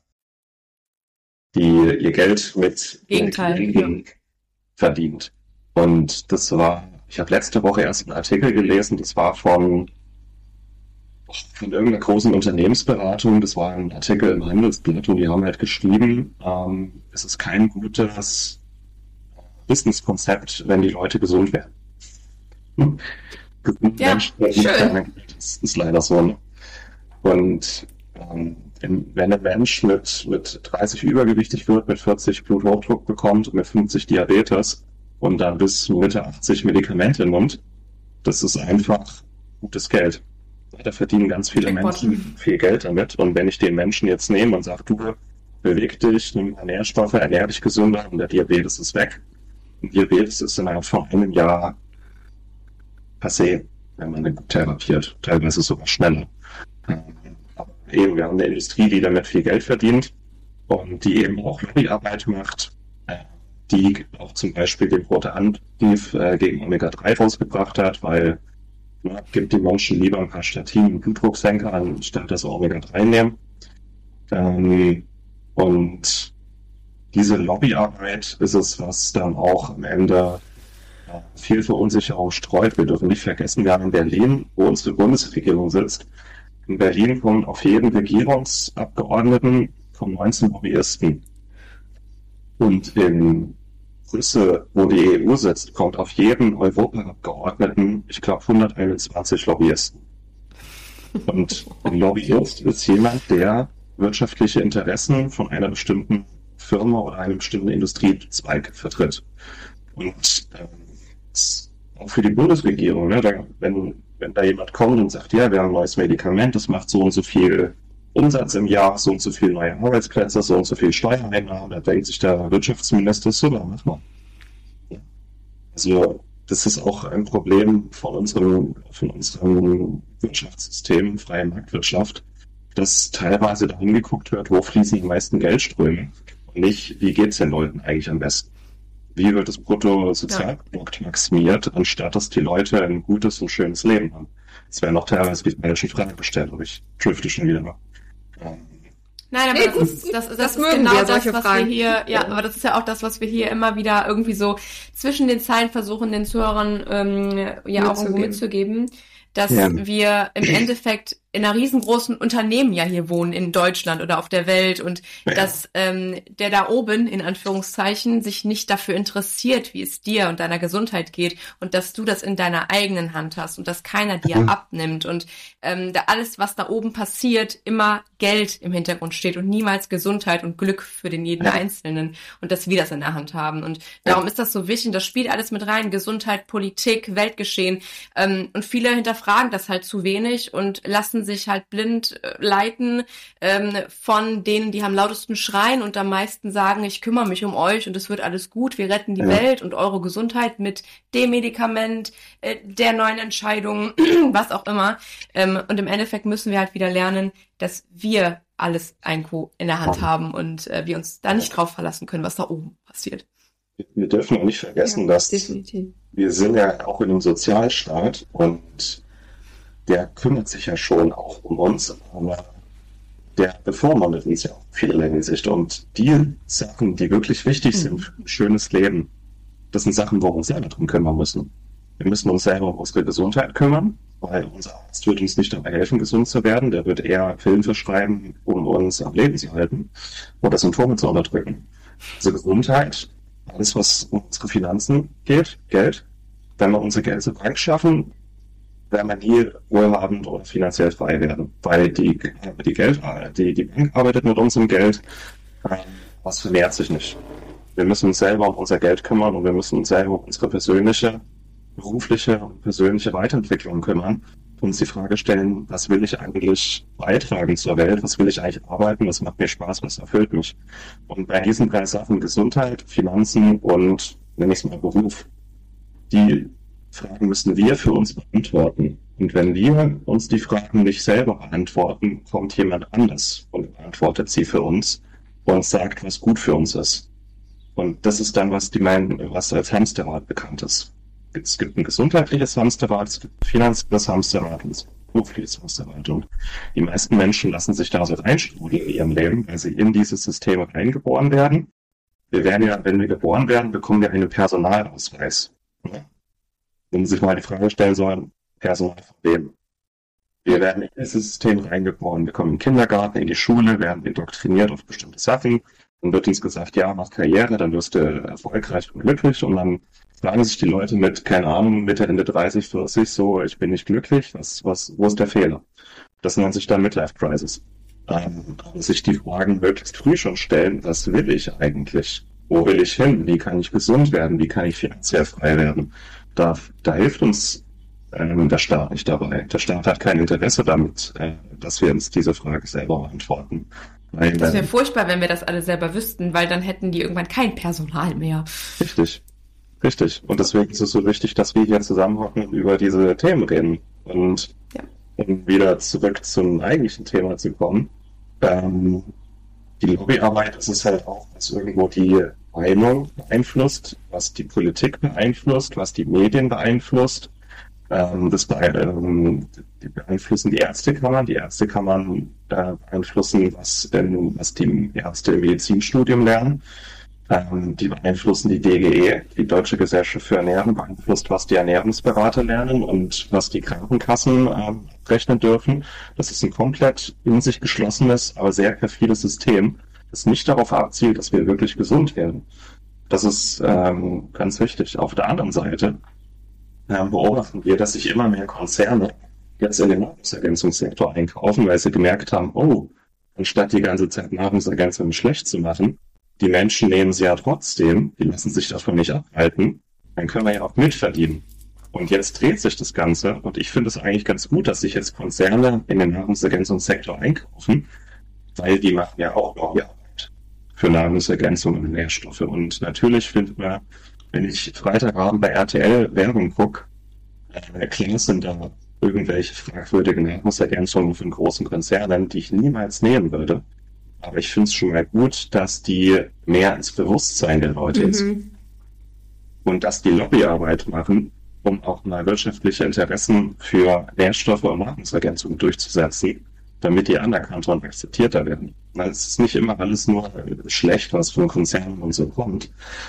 Die ihr Geld mit Gegenteil, Energien verdient. Und das war, ich habe letzte Woche erst einen Artikel gelesen, das war von von irgendeiner großen Unternehmensberatung, das war ein Artikel im Handelsblatt und die haben halt geschrieben, ähm, es ist kein gutes Businesskonzept, wenn die Leute gesund werden. Hm. Gesund Ja, Menschen verdienen schön. kein Geld. Das ist leider so. Ne? Und ähm, wenn wenn ein Mensch mit, mit dreißig übergewichtig wird, mit vierzig Bluthochdruck bekommt und mit fünfzig Diabetes und dann bis Mitte achtzig Medikamente nimmt, das ist einfach gutes Geld. Da verdienen ganz viele Jackpot. Menschen viel Geld damit. Und wenn ich den Menschen jetzt nehme und sage, du, beweg dich, nimm Nährstoffe, ernähr dich gesünder und der Diabetes ist weg. Und Diabetes ist innerhalb von einem Jahr passé, wenn man den gut therapiert. Teilweise sogar schneller. Ähm, Aber eben, wir haben eine Industrie, die damit viel Geld verdient und die eben auch Lobbyarbeit macht, äh, die auch zum Beispiel den rote Handbrief äh, gegen Omega drei rausgebracht hat, weil ja, gibt die Menschen lieber ein paar Statinen und Blutdrucksenker, anstatt das Omega drei nehmen. Ähm, und diese Lobbyarbeit ist es, was dann auch am Ende äh, viel Verunsicherung streut. Wir dürfen nicht vergessen, wir haben in Berlin, wo unsere Bundesregierung sitzt, in Berlin kommen auf jeden Regierungsabgeordneten kommen neunzehn Lobbyisten. Und in Brüssel, wo die E U sitzt, kommt auf jeden Europaabgeordneten, ich glaube, hunderteinundzwanzig Lobbyisten. Und ein Lobbyist ist jemand, der wirtschaftliche Interessen von einer bestimmten Firma oder einem bestimmten Industriezweig vertritt. Und ähm, auch für die Bundesregierung, ne, da, wenn, wenn da jemand kommt und sagt, ja, wir haben ein neues Medikament, das macht so und so viel Umsatz im Jahr, so und so viele neue Arbeitsplätze, so und so viel Steuereinnahmen, da denkt sich der Wirtschaftsminister, super, mach mal. Also das ist auch ein Problem von unserem, von unserem Wirtschaftssystem, freie Marktwirtschaft, dass teilweise dahin geguckt wird, wo fließen die meisten Geldströme und nicht, wie geht's den Leuten eigentlich am besten. Wie wird das Bruttosozialprodukt ja. maximiert, anstatt dass die Leute ein gutes und schönes Leben haben. Das wäre noch teilweise die falschen Fragen gestellt, aber ich drifte schon wieder noch. Nein, aber Nee, das, gut, ist, das, das, das ist mögen genau wir, das, solche was Fragen. wir hier, ja, aber das ist ja auch das, was wir hier immer wieder irgendwie so zwischen den Zeilen versuchen, den Zuhörern ähm, ja auch irgendwo mitzugeben, dass Ja. wir im Endeffekt in einer riesengroßen Unternehmen ja hier wohnen in Deutschland oder auf der Welt und Ja. dass ähm, der da oben in Anführungszeichen sich nicht dafür interessiert, wie es dir und deiner Gesundheit geht und dass du das in deiner eigenen Hand hast und dass keiner dir Mhm. abnimmt und ähm, da alles, was da oben passiert, immer Geld im Hintergrund steht und niemals Gesundheit und Glück für den jeden Ja. Einzelnen und dass wir das in der Hand haben und darum ist das so wichtig, das spielt alles mit rein, Gesundheit, Politik, Weltgeschehen ähm, und viele hinterfragen das halt zu wenig und lassen sich halt blind äh, leiten ähm, von denen, die am lautesten schreien und am meisten sagen, ich kümmere mich um euch und es wird alles gut, wir retten die Ja. Welt und eure Gesundheit mit dem Medikament, äh, der neuen Entscheidung, was auch immer. Ähm, und im Endeffekt müssen wir halt wieder lernen, dass wir alles irgendwo in der Hand haben und äh, wir uns da nicht drauf verlassen können, was da oben passiert. Wir dürfen auch nicht vergessen, dass definitiv. wir sind ja auch in einem Sozialstaat und der kümmert sich ja schon auch um uns, aber der bevormundet uns ja auch in vielerlei Hinsicht. Und die Sachen, die wirklich wichtig sind für ein schönes Leben, Das sind Sachen, wo wir uns selber drum kümmern müssen. Wir müssen uns selber um unsere Gesundheit kümmern, weil unser Arzt wird uns nicht dabei helfen, gesund zu werden. Der wird eher Pillen verschreiben, um uns am Leben zu halten oder Symptome zu unterdrücken. Also Gesundheit, alles was um unsere Finanzen geht, Geld. Wenn wir unser Geld zur Bank schaffen, werden wir nie wohlhabend oder finanziell frei werden, weil die, die Geld, die, die Bank arbeitet mit unserem Geld, was vermehrt sich nicht. Wir müssen uns selber um unser Geld kümmern und wir müssen uns selber um unsere persönliche, berufliche und persönliche Weiterentwicklung kümmern, uns die Frage stellen, was will ich eigentlich beitragen zur Welt, was will ich eigentlich arbeiten, was macht mir Spaß, was erfüllt mich. Und bei diesen drei Sachen Gesundheit, Finanzen und, nenne ich es mal, Beruf, die Fragen müssen wir für uns beantworten. Und wenn wir uns die Fragen nicht selber beantworten, kommt jemand anders und beantwortet sie für uns und sagt, was gut für uns ist. Und das ist dann, was die meinen, was als Hamsterrad bekannt ist. Es gibt ein gesundheitliches Hamsterrad, es gibt ein finanzielles Hamsterrad und es gibt ein berufliches Hamsterrad. Und die meisten Menschen lassen sich da so reinstrudeln in ihrem Leben, weil sie in dieses System reingeboren werden. Wir werden ja, wenn wir geboren werden, bekommen wir einen Personalausweis. Wenn man sich mal die Frage stellen soll, Personal von wem? Wir werden in dieses System reingeboren, wir kommen in den Kindergarten, in die Schule, werden indoktriniert auf bestimmte Sachen. Dann wird uns gesagt, ja, mach Karriere, dann wirst du erfolgreich und glücklich. Und dann fragen sich die Leute mit, keine Ahnung, Mitte, Ende dreißig, vierzig, so, ich bin nicht glücklich, was, was, wo ist der Fehler? Das nennt sich dann Midlife Crisis. Ähm, sich die Fragen möglichst früh schon stellen, was will ich eigentlich? Wo will ich hin? Wie kann ich gesund werden? Wie kann ich finanziell frei werden? Da, da hilft uns ähm, der Staat nicht dabei. Der Staat hat kein Interesse damit, äh, dass wir uns diese Frage selber beantworten. Weil, das wäre furchtbar, wenn wir das alle selber wüssten, weil dann hätten die irgendwann kein Personal mehr. Richtig, richtig. Und deswegen ist es so wichtig, dass wir hier zusammenhocken und über diese Themen reden. Und ja. um wieder zurück zum eigentlichen Thema zu kommen, ähm, die Lobbyarbeit ist es halt auch, was irgendwo die Meinung beeinflusst, was die Politik beeinflusst, was die Medien beeinflusst. Ähm, das ähm, die beeinflussen die Ärztekammern. Die Ärztekammern äh, beeinflussen, was, denn, was die Ärzte im Medizinstudium lernen. Ähm, die beeinflussen die D G E, die Deutsche Gesellschaft für Ernährung, beeinflusst, was die Ernährungsberater lernen und was die Krankenkassen ähm, rechnen dürfen. Das ist ein komplett in sich geschlossenes, aber sehr perfides System, das nicht darauf abzielt, dass wir wirklich gesund werden. Das ist ähm, ganz wichtig. Auf der anderen Seite ähm, beobachten wir, dass sich immer mehr Konzerne jetzt in den Nahrungsergänzungssektor einkaufen, weil sie gemerkt haben, oh, anstatt die ganze Zeit Nahrungsergänzungen schlecht zu machen, die Menschen nehmen sie ja trotzdem, die lassen sich davon nicht abhalten, dann können wir ja auch mitverdienen. Und jetzt dreht sich das Ganze und ich finde es eigentlich ganz gut, dass sich jetzt Konzerne in den Nahrungsergänzungssektor einkaufen, weil die machen ja auch Lobbyarbeit für Nahrungsergänzungen und Nährstoffe. Und natürlich findet man, wenn ich Freitagabend bei R T L Werbung gucke, äh, klar sind da irgendwelche fragwürdigen Nahrungsergänzungen von großen Konzernen, die ich niemals nehmen würde. Aber ich finde es schon mal gut, dass die mehr ins Bewusstsein der Leute mhm. und dass die Lobbyarbeit machen, um auch mal wirtschaftliche Interessen für Nährstoffe und Nahrungsergänzungen durchzusetzen, damit die anerkannter und akzeptierter werden. Es ist nicht immer alles nur schlecht, was von Konzernen und so kommt.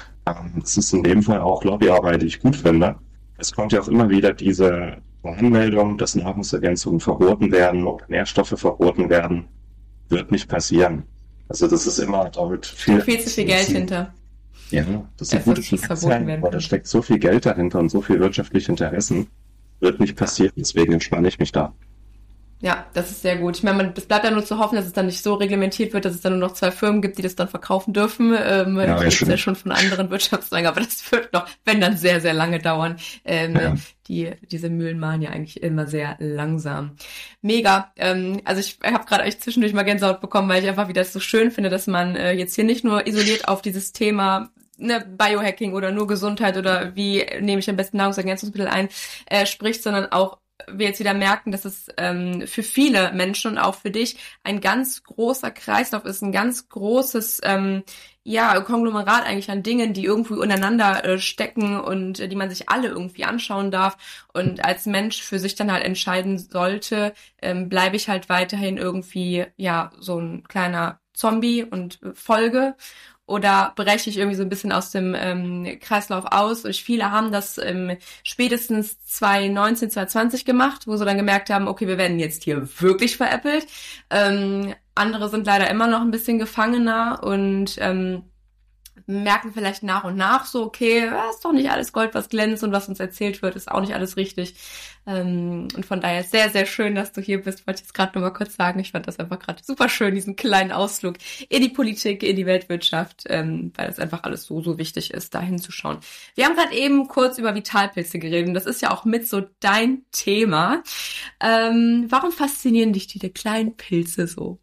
Es ist in dem Fall auch Lobbyarbeit, die ich gut finde. Es kommt ja auch immer wieder diese Warnmeldung, dass Nahrungsergänzungen verboten werden oder Nährstoffe verboten werden. Wird nicht passieren. Also das ist immer, da wird viel... viel zu viel Geld hinter. Ja, das ist eine gute Schlagzeile, aber da steckt so viel Geld dahinter und so viel wirtschaftliche Interessen. Wird nicht passieren, deswegen entspanne ich mich da. Ja, das ist sehr gut. Ich meine, es bleibt ja nur zu hoffen, dass es dann nicht so reglementiert wird, dass es dann nur noch zwei Firmen gibt, die das dann verkaufen dürfen. Ähm, ja, das ist ja schon von anderen Wirtschaftszweigen, aber das wird noch, wenn dann sehr, sehr lange dauern. Ähm, ja. Die diese Mühlen mahlen ja eigentlich immer sehr langsam. Mega. Ähm, also ich habe gerade echt zwischendurch mal Gänsehaut bekommen, weil ich einfach wieder so schön finde, dass man äh, jetzt hier nicht nur isoliert auf dieses Thema ne, Biohacking oder nur Gesundheit oder wie nehme ich am besten Nahrungsergänzungsmittel ein, äh, spricht, sondern auch wir jetzt wieder merken, dass es ähm, für viele Menschen und auch für dich ein ganz großer Kreislauf ist, ein ganz großes ähm, ja Konglomerat eigentlich an Dingen, die irgendwie untereinander äh, stecken und äh, die man sich alle irgendwie anschauen darf und als Mensch für sich dann halt entscheiden sollte, ähm, bleibe ich halt weiterhin irgendwie ja so ein kleiner Zombie und äh, folge oder breche ich irgendwie so ein bisschen aus dem ähm, Kreislauf aus. Und viele haben das ähm, spätestens zwanzig neunzehn, zwanzig zwanzig gemacht, wo sie dann gemerkt haben, okay, wir werden jetzt hier wirklich veräppelt. Ähm, andere sind leider immer noch ein bisschen gefangener und ähm, merken vielleicht nach und nach so, okay, ist doch nicht alles Gold, was glänzt und was uns erzählt wird, ist auch nicht alles richtig. Ähm, und von daher sehr, sehr schön, dass du hier bist. Wollte ich jetzt gerade nur mal kurz sagen. Ich fand das einfach gerade super schön, diesen kleinen Ausflug in die Politik, in die Weltwirtschaft, ähm, weil das einfach alles so, so wichtig ist, da hinzuschauen. Wir haben gerade eben kurz über Vitalpilze geredet und das ist ja auch mit so dein Thema. Ähm, warum faszinieren dich die kleinen Pilze so?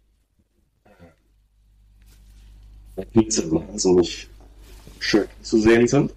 Weil Pilze wahnsinnig schön zu sehen sind.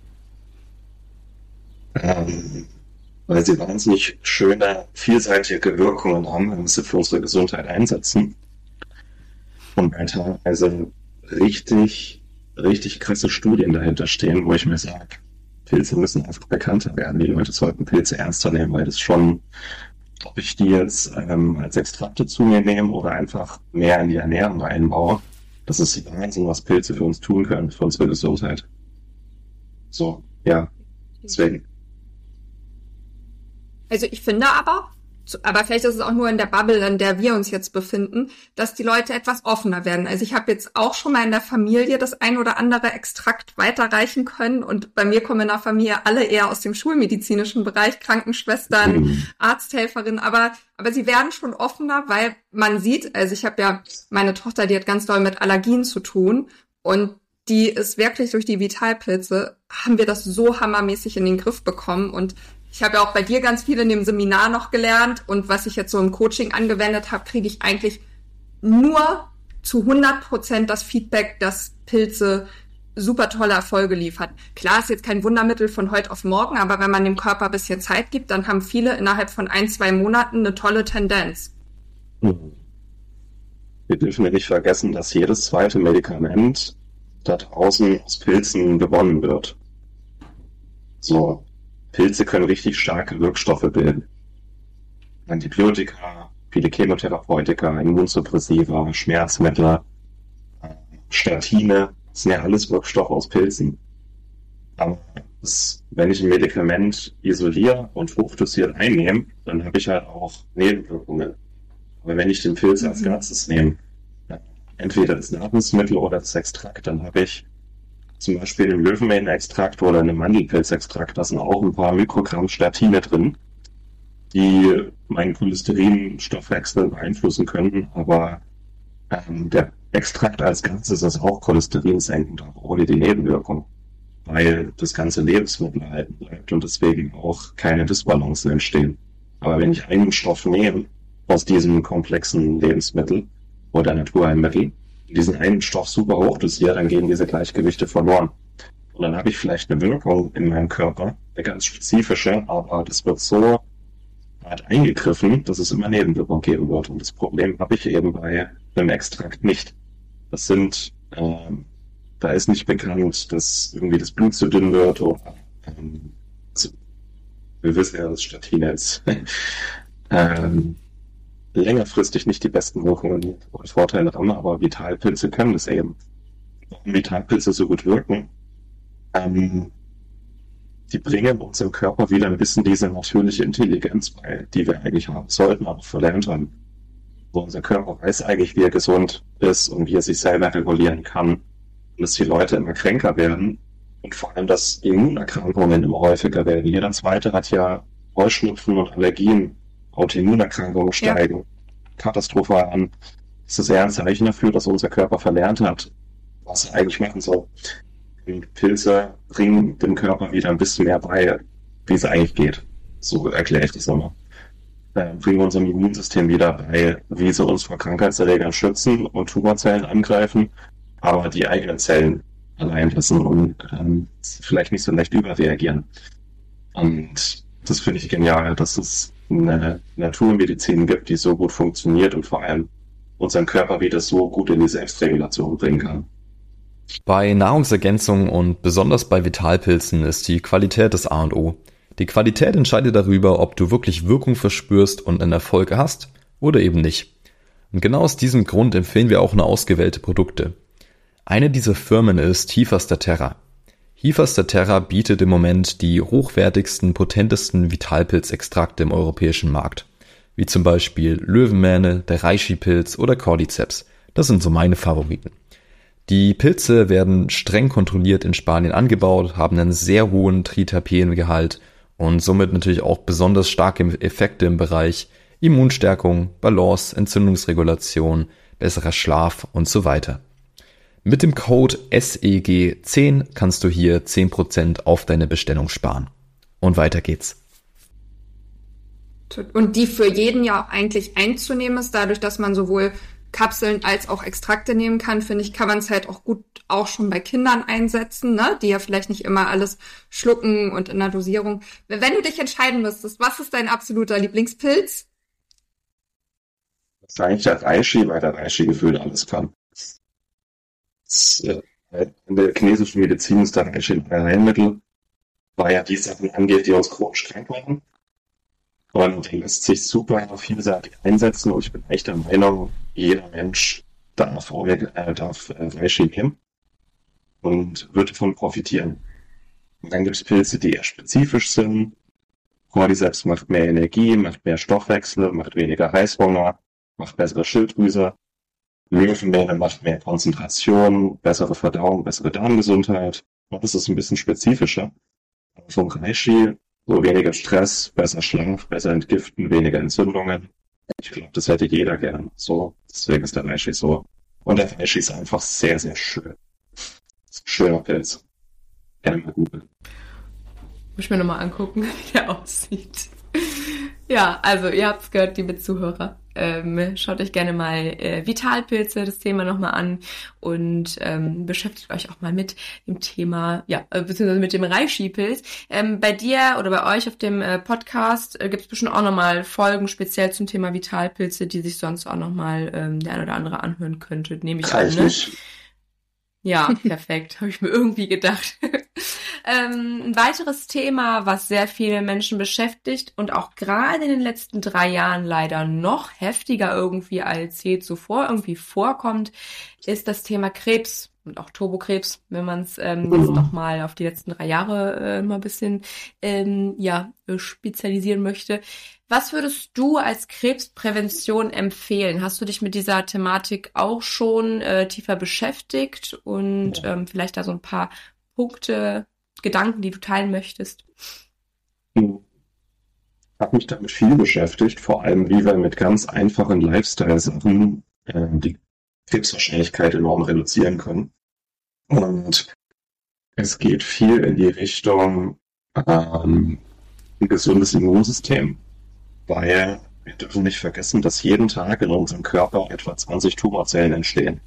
Ähm, weil sie wahnsinnig schöne, vielseitige Wirkungen haben, wenn wir sie für unsere Gesundheit einsetzen. Und weil teilweise richtig, richtig krasse Studien dahinter stehen, wo ich mir sage, Pilze müssen einfach bekannter werden. Die Leute sollten Pilze ernster nehmen, weil das schon, ob ich die jetzt ähm, als Extrakte zu mir nehme oder einfach mehr in die Ernährung einbaue, das ist Wahnsinn, was Pilze für uns tun können, für unsere Gesundheit. So, ja, deswegen. Also ich finde aber, aber vielleicht ist es auch nur in der Bubble, in der wir uns jetzt befinden, dass die Leute etwas offener werden. Also ich habe jetzt auch schon mal in der Familie das ein oder andere Extrakt weiterreichen können und bei mir kommen in der Familie alle eher aus dem schulmedizinischen Bereich, Krankenschwestern, mhm. Arzthelferinnen, aber aber sie werden schon offener, weil man sieht, also ich habe ja meine Tochter, die hat ganz doll mit Allergien zu tun und die ist wirklich durch die Vitalpilze, haben wir das so hammermäßig in den Griff bekommen und ich habe ja auch bei dir ganz viel in dem Seminar noch gelernt und was ich jetzt so im Coaching angewendet habe, kriege ich eigentlich nur zu hundert Prozent das Feedback, dass Pilze super tolle Erfolge liefern. Klar, ist jetzt kein Wundermittel von heute auf morgen, aber wenn man dem Körper ein bisschen Zeit gibt, dann haben viele innerhalb von ein, zwei Monaten eine tolle Tendenz. Wir dürfen ja nicht vergessen, dass jedes zweite Medikament da draußen aus Pilzen gewonnen wird. So, Pilze können richtig starke Wirkstoffe bilden. Antibiotika, viele Chemotherapeutika, Immunsuppressiva, Schmerzmittel, Statine, das sind ja alles Wirkstoffe aus Pilzen. Aber das, wenn ich ein Medikament isoliere und hochdosiert einnehme, dann habe ich halt auch Nebenwirkungen. Aber wenn ich den Pilz als Ganzes nehme, entweder das Nahrungsmittel oder das Extrakt, dann habe ich zum Beispiel einen Löwenmähen-Extrakt oder einen Mandelpilzextrakt, da sind auch ein paar Mikrogramm Statine drin, die meinen Cholesterinstoffwechsel beeinflussen können, aber ähm, der Extrakt als Ganzes ist auch cholesterinsenkend, aber ohne die Nebenwirkung, weil das ganze Lebensmittel erhalten bleibt und deswegen auch keine Disbalancen entstehen. Aber wenn ich einen Stoff nehme aus diesem komplexen Lebensmittel oder Naturheilmittel, diesen einen Stoff super hoch dosiert, dann gehen diese Gleichgewichte verloren. Und dann habe ich vielleicht eine Wirkung in meinem Körper, eine ganz spezifische, aber das wird so hart eingegriffen, dass es immer Nebenwirkungen geben wird. Und das Problem habe ich eben bei einem Extrakt nicht. Das sind, ähm, da ist nicht bekannt, dass irgendwie das Blut zu dünn wird oder ähm, also, wir wissen ja, dass Statine ist. ähm, längerfristig nicht die besten Wirkungen und Vorteile haben, aber Vitalpilze können das eben. Warum Vitalpilze so gut wirken, ähm, die bringen unserem Körper wieder ein bisschen diese natürliche Intelligenz bei, die wir eigentlich haben sollten, aber verlernt haben. So, unser Körper weiß eigentlich, wie er gesund ist und wie er sich selber regulieren kann. Und dass die Leute immer kränker werden und vor allem, dass Immunerkrankungen immer häufiger werden. Jeder Zweite hat ja Heuschnupfen und Allergien. Autoimmunerkrankungen steigen, ja. Katastrophal an. Das ist eher ein Zeichen dafür, dass unser Körper verlernt hat, was er eigentlich machen soll. Und Pilze bringen dem Körper wieder ein bisschen mehr bei, wie es eigentlich geht. So erkläre ich das immer. Äh, bringen unserem Immunsystem wieder bei, wie sie uns vor Krankheitserregern schützen und Tumorzellen angreifen, aber die eigenen Zellen allein lassen und ähm, vielleicht nicht so leicht überreagieren. Und das finde ich genial, dass es eine Naturmedizin gibt, die so gut funktioniert und vor allem unseren Körper wieder so gut in die Selbstregulation bringen kann. Bei Nahrungsergänzungen und besonders bei Vitalpilzen ist die Qualität das A und O. Die Qualität entscheidet darüber, ob du wirklich Wirkung verspürst und einen Erfolg hast oder eben nicht. Und genau aus diesem Grund empfehlen wir auch nur ausgewählte Produkte. Eine dieser Firmen ist Hifas-da-Terra. Hifas-da-Terra bietet im Moment die hochwertigsten, potentesten Vitalpilzextrakte im europäischen Markt. Wie zum Beispiel Löwenmähne, der Reishi-Pilz oder Cordyceps. Das sind so meine Favoriten. Die Pilze werden streng kontrolliert in Spanien angebaut, haben einen sehr hohen Triterpengehalt und somit natürlich auch besonders starke Effekte im Bereich Immunstärkung, Balance, Entzündungsregulation, besserer Schlaf und so weiter. Mit dem Code S E G zehn kannst du hier zehn Prozent auf deine Bestellung sparen. Und weiter geht's. Und die für jeden ja auch eigentlich einzunehmen ist, dadurch, dass man sowohl Kapseln als auch Extrakte nehmen kann, finde ich, kann man es halt auch gut auch schon bei Kindern einsetzen, ne, die ja vielleicht nicht immer alles schlucken und in der Dosierung. Wenn du dich entscheiden müsstest, was ist dein absoluter Lieblingspilz? Das ist eigentlich der Reishi, weil der Reishi gefühlt alles kann. Das, äh, in der chinesischen Medizin ist der Reishi ein Heilmittel, weil er die Sachen angeht, die uns chronisch krank machen. Und den lässt sich super vielseitig einsetzen und ich bin echt der Meinung, jeder Mensch darf, äh, darf äh, Reishi nehmen und wird davon profitieren. Und dann gibt es Pilze, die eher spezifisch sind. Cordyceps macht mehr Energie, macht mehr Stoffwechsel, macht weniger Heißhunger, macht bessere Schilddrüse. Löwenmähne macht mehr Konzentration, bessere Verdauung, bessere Darmgesundheit. Und das ist ein bisschen spezifischer. Vom Reishi so weniger Stress, besser Schlaf, besser entgiften, weniger Entzündungen. Ich glaube, das hätte jeder gern. So, deswegen ist der Reishi so. Und der Reishi ist einfach sehr, sehr schön. Das ist ein schöner Pilz. Gerne mal googeln. Muss ich mir nochmal angucken, wie der aussieht. Ja, also ihr habt's gehört, liebe Zuhörer. Ähm, schaut euch gerne mal äh, Vitalpilze, das Thema nochmal an und ähm, beschäftigt euch auch mal mit dem Thema, ja, äh, beziehungsweise mit dem Reishi-Pilz. Ähm, bei dir oder bei euch auf dem äh, Podcast äh, gibt es bestimmt auch nochmal Folgen speziell zum Thema Vitalpilze, die sich sonst auch nochmal ähm, der ein oder andere anhören könnte, nehme ich an, ne? Ja, perfekt, habe ich mir irgendwie gedacht. ähm, ein weiteres Thema, was sehr viele Menschen beschäftigt und auch gerade in den letzten drei Jahren leider noch heftiger irgendwie als je zuvor irgendwie vorkommt, ist das Thema Krebs und auch Turbokrebs, wenn man es ähm, jetzt nochmal auf die letzten drei Jahre äh, mal ein bisschen ähm, ja, spezialisieren möchte. Was würdest du als Krebsprävention empfehlen? Hast du dich mit dieser Thematik auch schon äh, tiefer beschäftigt und ähm, vielleicht da so ein paar Punkte, Gedanken, die du teilen möchtest? Ich habe mich damit viel beschäftigt, vor allem wie wir mit ganz einfachen Lifestyle-Sachen äh, die Krebswahrscheinlichkeit enorm reduzieren können. Und es geht viel in die Richtung ähm, ein gesundes Immunsystem. Weil wir dürfen nicht vergessen, dass jeden Tag in unserem Körper etwa zwanzig Tumorzellen entstehen.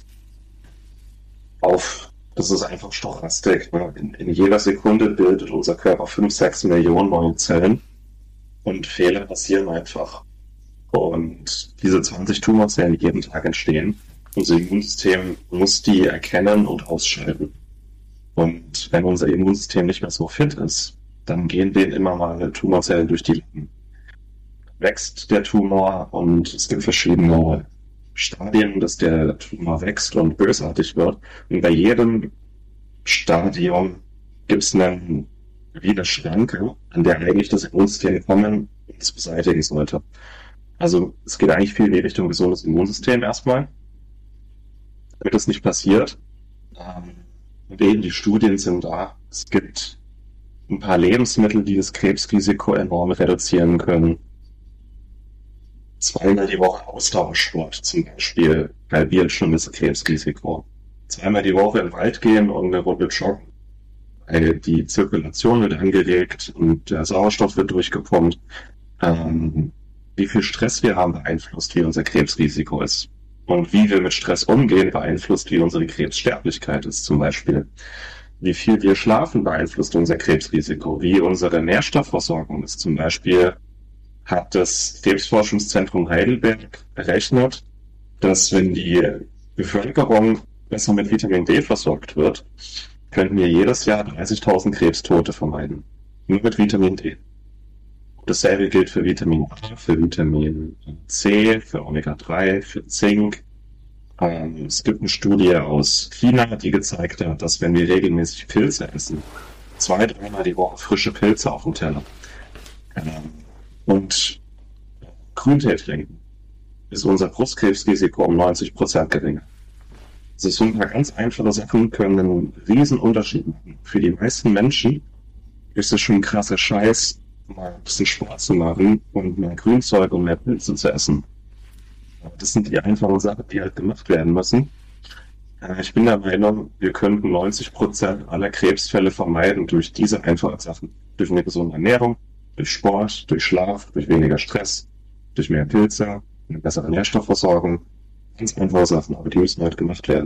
Auf, das ist einfach Stochastik. Ne? In, in jeder Sekunde bildet unser Körper fünf, sechs Millionen neue Zellen und Fehler passieren einfach. Und diese zwanzig Tumorzellen, die jeden Tag entstehen, unser Immunsystem muss die erkennen und ausschalten. Und wenn unser Immunsystem nicht mehr so fit ist, dann gehen denen immer mal Tumorzellen durch die Lippen. Wächst der Tumor und es gibt verschiedene Stadien, dass der Tumor wächst und bösartig wird. Und bei jedem Stadium gibt es einen, wie eine Schranke, an der eigentlich das Immunsystem kommen und es beseitigen sollte. Also es geht eigentlich viel in die Richtung gesundes Immunsystem erstmal, damit das nicht passiert. Und eben die Studien sind da. Es gibt ein paar Lebensmittel, die das Krebsrisiko enorm reduzieren können. Zweimal die Woche Ausdauersport zum Beispiel halbiert schon das Krebsrisiko. Zweimal die Woche in den Wald gehen und eine Runde joggen. Weil die Zirkulation wird angeregt und der Sauerstoff wird durchgepumpt. Ähm, wie viel Stress wir haben, beeinflusst, wie unser Krebsrisiko ist. Und wie wir mit Stress umgehen, beeinflusst, wie unsere Krebssterblichkeit ist zum Beispiel. Wie viel wir schlafen, beeinflusst unser Krebsrisiko. Wie unsere Nährstoffversorgung ist zum Beispiel, hat das Krebsforschungszentrum Heidelberg berechnet, dass wenn die Bevölkerung besser mit Vitamin D versorgt wird, könnten wir jedes Jahr dreißigtausend Krebstote vermeiden. Nur mit Vitamin D. Dasselbe gilt für Vitamin A, für Vitamin C, für Omega drei, für Zink. Ähm, es gibt eine Studie aus China, die gezeigt hat, dass wenn wir regelmäßig Pilze essen, zwei, dreimal die Woche frische Pilze auf dem Teller ähm, und Grüntee trinken, ist unser Brustkrebsrisiko um neunzig Prozent geringer. Das ist so ein paar ganz einfache Sachen, können einen riesen Unterschied machen. Für die meisten Menschen ist es schon ein krasser Scheiß, mal ein bisschen Sport zu machen und mehr Grünzeug und mehr Pilze zu essen. Das sind die einfachen Sachen, die halt gemacht werden müssen. Ich bin der Meinung, wir könnten neunzig Prozent aller Krebsfälle vermeiden durch diese einfachen Sachen. Durch eine gesunde Ernährung, durch Sport, durch Schlaf, durch weniger Stress, durch mehr Pilze, eine bessere Nährstoffversorgung. Ganz einfache Sachen, aber die müssen halt gemacht werden.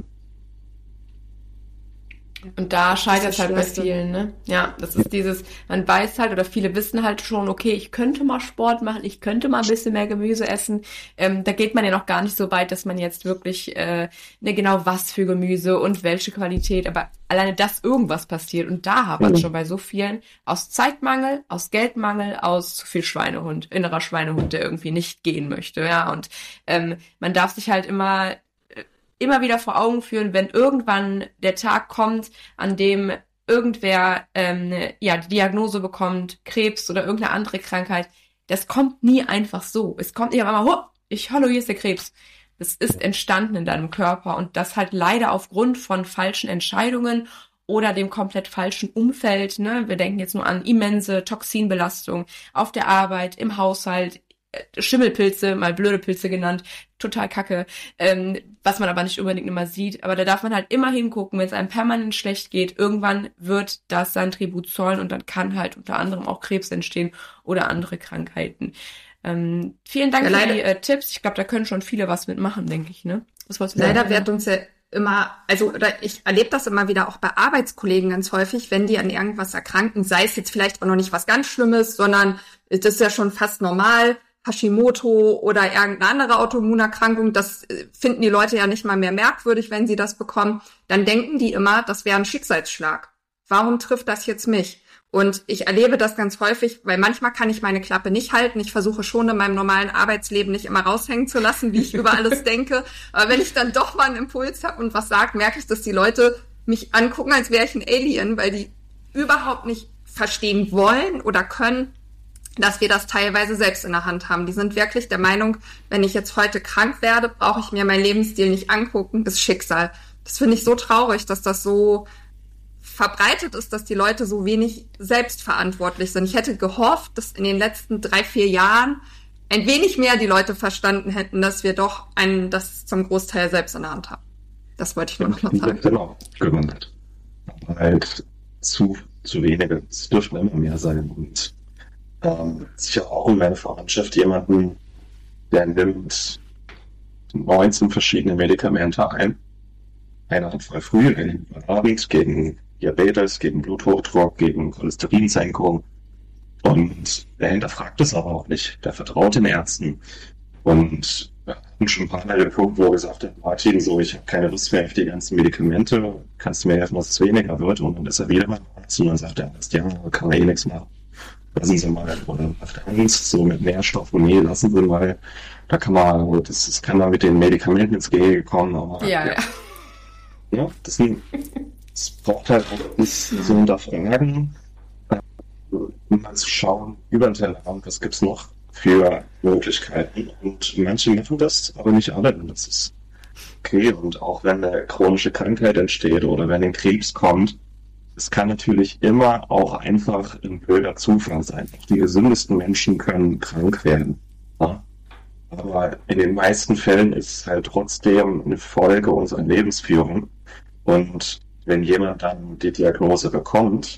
Und da scheitert es halt bei vielen, ne? Ja, das ist dieses, man weiß halt, oder viele wissen halt schon, okay, ich könnte mal Sport machen, ich könnte mal ein bisschen mehr Gemüse essen. Ähm, da geht man ja noch gar nicht so weit, dass man jetzt wirklich, äh, ne, genau was für Gemüse und welche Qualität, aber alleine, dass irgendwas passiert. Und da haben wir es schon bei so vielen aus Zeitmangel, aus Geldmangel, aus zu viel Schweinehund, innerer Schweinehund, der irgendwie nicht gehen möchte, ja. Und ähm, man darf sich halt immer immer wieder vor Augen führen, wenn irgendwann der Tag kommt, an dem irgendwer ähm, ja die Diagnose bekommt, Krebs oder irgendeine andere Krankheit, das kommt nie einfach so. Es kommt nicht auf einmal, oh, ich, hallo, hier ist der Krebs. Das ist entstanden in deinem Körper und das halt leider aufgrund von falschen Entscheidungen oder dem komplett falschen Umfeld. Ne? Wir denken jetzt nur an immense Toxinbelastung auf der Arbeit, im Haushalt, Schimmelpilze, mal blöde Pilze genannt, total kacke, ähm, was man aber nicht unbedingt immer sieht. Aber da darf man halt immer hingucken, wenn es einem permanent schlecht geht, irgendwann wird das sein Tribut zollen und dann kann halt unter anderem auch Krebs entstehen oder andere Krankheiten. Ähm, vielen Dank ja, für die äh, Tipps. Ich glaube, da können schon viele was mitmachen, denke ich. Ne? Was wolltest du sagen? Leider wird uns ja immer, also oder ich erlebe das immer wieder auch bei Arbeitskollegen ganz häufig, wenn die an irgendwas erkranken, sei es jetzt vielleicht auch noch nicht was ganz Schlimmes, sondern das ist ja schon fast normal, Hashimoto oder irgendeine andere Autoimmunerkrankung, das finden die Leute ja nicht mal mehr merkwürdig, wenn sie das bekommen, dann denken die immer, das wäre ein Schicksalsschlag. Warum trifft das jetzt mich? Und ich erlebe das ganz häufig, weil manchmal kann ich meine Klappe nicht halten. Ich versuche schon in meinem normalen Arbeitsleben nicht immer raushängen zu lassen, wie ich über alles denke. Aber wenn ich dann doch mal einen Impuls habe und was sage, merke ich, dass die Leute mich angucken, als wäre ich ein Alien, weil die überhaupt nicht verstehen wollen oder können, dass wir das teilweise selbst in der Hand haben. Die sind wirklich der Meinung, wenn ich jetzt heute krank werde, brauche ich mir meinen Lebensstil nicht angucken, das ist Schicksal. Das finde ich so traurig, dass das so verbreitet ist, dass die Leute so wenig selbstverantwortlich sind. Ich hätte gehofft, dass in den letzten drei, vier Jahren ein wenig mehr die Leute verstanden hätten, dass wir doch einen, das zum Großteil selbst in der Hand haben. Das wollte ich nur noch mal sagen. Genau, gewundert. Aber halt zu, zu wenige. Es dürfen immer mehr sein. Und Ähm, sicher auch in meiner Verwandtschaft jemanden, der nimmt neunzehn verschiedene Medikamente ein. Einer hat voll früh, einen Abend gegen Diabetes, gegen Bluthochdruck, gegen Cholesterinsenkung. Und der hinterfragt es aber auch nicht. Der vertraut den Ärzten. Und wir hatten schon ein paar Mal den Punkt, wo er gesagt hat, Martin, so, ich habe keine Lust mehr auf die ganzen Medikamente. Kannst du mir helfen, dass es weniger wird? Und dann ist er wieder beim Arzt und dann sagt der Arzt, ja, kann man eh nichts machen. Lassen Sie mal, oder auf der Angst, so mit Nährstoffen, nee, lassen Sie mal, da kann man, das, das kann man mit den Medikamenten ins Gehege kommen, aber, ja, ja. ja das, sind, das braucht halt auch nicht so hinterfragen, um mal zu schauen, über den Tellerrand, was gibt's noch für Möglichkeiten, und manche machen das, aber nicht alle, und das ist okay, und auch wenn eine chronische Krankheit entsteht, oder wenn ein Krebs kommt, es kann natürlich immer auch einfach ein blöder Zufall sein. Auch die gesündesten Menschen können krank werden. Ja? Aber in den meisten Fällen ist es halt trotzdem eine Folge unserer Lebensführung. Und wenn jemand dann die Diagnose bekommt,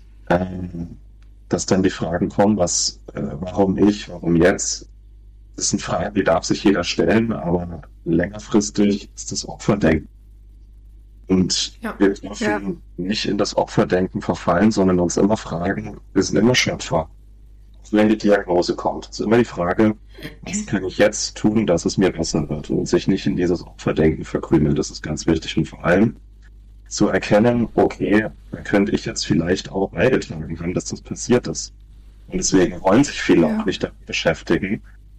ähm, dass dann die Fragen kommen, was, äh, warum ich, warum jetzt? Das sind Fragen, die darf sich jeder stellen, aber längerfristig ist das Opferdenken. Und ja. wir dürfen ja. nicht in das Opferdenken verfallen, sondern uns immer fragen, wir sind immer Schöpfer. Auch wenn die Diagnose kommt, ist immer die Frage, was kann ich jetzt tun, dass es mir besser wird? Und sich nicht in dieses Opferdenken verkrümeln, das ist ganz wichtig. Und vor allem zu erkennen, okay, da könnte ich jetzt vielleicht auch beigetragen haben, dass das passiert ist. Und deswegen wollen sich viele ja. auch nicht damit beschäftigen,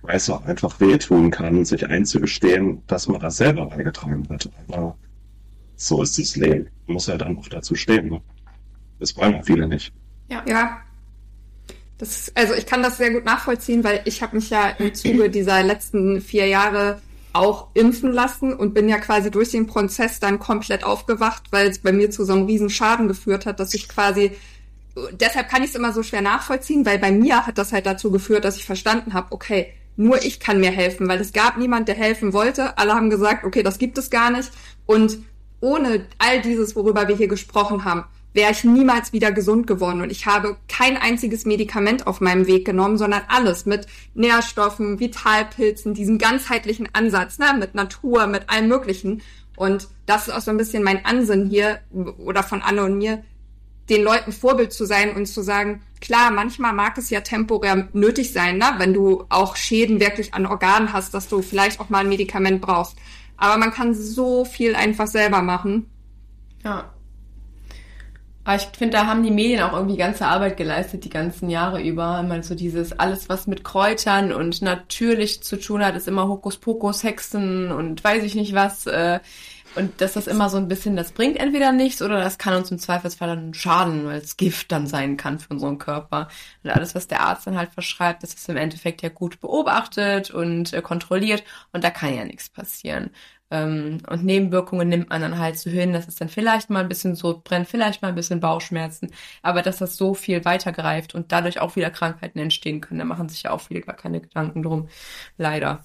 weil es auch einfach wehtun kann, sich einzugestehen, dass man das selber beigetragen hat. Aber so ist das Leben. Man muss ja dann auch dazu stehen. Ne? Das wollen ja viele nicht. Ja. ja. Das, also ich kann das sehr gut nachvollziehen, weil ich habe mich ja im Zuge dieser letzten vier Jahre auch impfen lassen und bin ja quasi durch den Prozess dann komplett aufgewacht, weil es bei mir zu so einem riesen Schaden geführt hat, dass ich quasi, deshalb kann ich es immer so schwer nachvollziehen, weil bei mir hat das halt dazu geführt, dass ich verstanden habe, okay, nur ich kann mir helfen, weil es gab niemand, der helfen wollte. Alle haben gesagt, okay, das gibt es gar nicht. Und ohne all dieses, worüber wir hier gesprochen haben, wäre ich niemals wieder gesund geworden. Und ich habe kein einziges Medikament auf meinem Weg genommen, sondern alles mit Nährstoffen, Vitalpilzen, diesem ganzheitlichen Ansatz, ne, mit Natur, mit allem Möglichen. Und das ist auch so ein bisschen mein Ansinnen hier, oder von Anne und mir, den Leuten Vorbild zu sein und zu sagen, klar, manchmal mag es ja temporär nötig sein, ne, wenn du auch Schäden wirklich an Organen hast, dass du vielleicht auch mal ein Medikament brauchst. Aber man kann so viel einfach selber machen. Ja. Aber ich finde, da haben die Medien auch irgendwie ganze Arbeit geleistet, die ganzen Jahre über. Immer so dieses, alles was mit Kräutern und natürlich zu tun hat, ist immer Hokuspokus, Hexen und weiß ich nicht was. Und dass das immer so ein bisschen, das bringt entweder nichts oder das kann uns im Zweifelsfall dann schaden, weil es Gift dann sein kann für unseren Körper. Und alles, was der Arzt dann halt verschreibt, das ist im Endeffekt ja gut beobachtet und kontrolliert und da kann ja nichts passieren. Und Nebenwirkungen nimmt man dann halt so hin, dass es dann vielleicht mal ein bisschen Sodbrennen, vielleicht mal ein bisschen Bauchschmerzen, aber dass das so viel weitergreift und dadurch auch wieder Krankheiten entstehen können, da machen sich ja auch viele gar keine Gedanken drum, leider.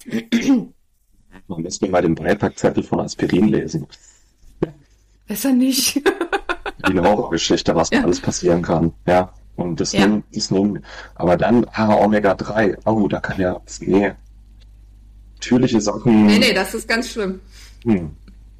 Man müsste mal den Beipackzettel von Aspirin lesen. Besser nicht. Wie eine Horrorgeschichte, was ja. alles passieren kann, ja. Und das ja. nimmt, das nimmt, aber dann, ah, Omega drei, oh, da kann ja, nee, natürliche Sachen. Nee, nee, das ist ganz schlimm. Hm.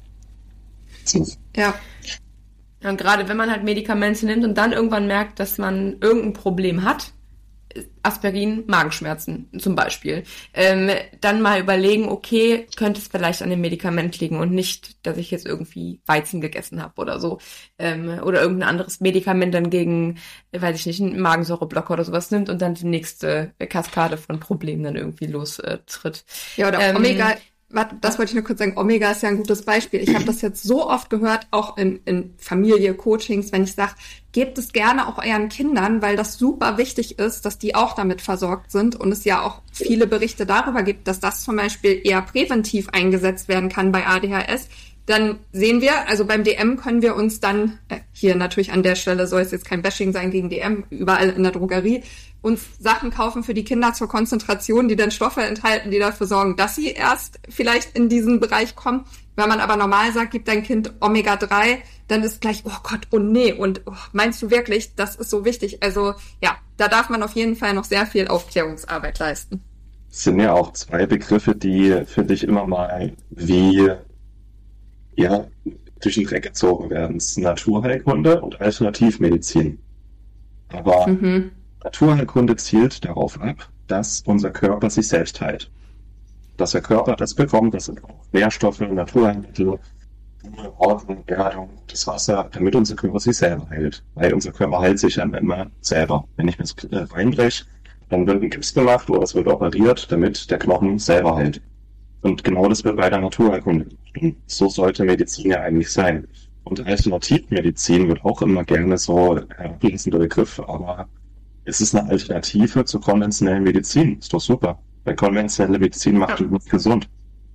Ja. Und gerade wenn man halt Medikamente nimmt und dann irgendwann merkt, dass man irgendein Problem hat, Aspirin, Magenschmerzen zum Beispiel, ähm, dann mal überlegen, okay, könnte es vielleicht an dem Medikament liegen und nicht, dass ich jetzt irgendwie Weizen gegessen habe oder so. Ähm, oder irgendein anderes Medikament dann gegen, weiß ich nicht, einen Magensäureblocker oder sowas nimmt und dann die nächste Kaskade von Problemen dann irgendwie lostritt. Ja, oder ähm, Omega... Warte, das wollte ich nur kurz sagen. Omega ist ja ein gutes Beispiel. Ich habe das jetzt so oft gehört, auch in, in Familie, Coachings, wenn ich sage, gebt es gerne auch euren Kindern, weil das super wichtig ist, dass die auch damit versorgt sind und es ja auch viele Berichte darüber gibt, dass das zum Beispiel eher präventiv eingesetzt werden kann bei A D H S. Dann sehen wir, also beim D M können wir uns dann, äh, hier natürlich an der Stelle soll es jetzt kein Bashing sein gegen D M, überall in der Drogerie, uns Sachen kaufen für die Kinder zur Konzentration, die dann Stoffe enthalten, die dafür sorgen, dass sie erst vielleicht in diesen Bereich kommen. Wenn man aber normal sagt, gib dein Kind Omega drei, dann ist gleich, oh Gott, oh nee, und oh, meinst du wirklich, das ist so wichtig? Also ja, da darf man auf jeden Fall noch sehr viel Aufklärungsarbeit leisten. Es sind ja auch zwei Begriffe, die, finde ich, immer mal wie ja, durch den Dreck gezogen werden. Es ist Naturheilkunde und Alternativmedizin. Aber mhm. Naturheilkunde zielt darauf ab, dass unser Körper sich selbst heilt. Dass der Körper das bekommt, das sind auch Nährstoffe, Naturheilmittel, Ordnung, Erdung, das Wasser, damit unser Körper sich selber heilt. Weil unser Körper heilt sich dann immer selber. Wenn ich mir das reinbreche, dann wird ein Gips gemacht oder es wird operiert, damit der Knochen selber heilt. Und genau das wird bei der Naturheilkunde gemacht. So sollte Medizin ja eigentlich sein. Und Alternativmedizin wird auch immer gerne so herablassender Begriff, aber es ist eine Alternative zur konventionellen Medizin. Ist doch super. Weil konventionelle Medizin macht uns ja. gesund.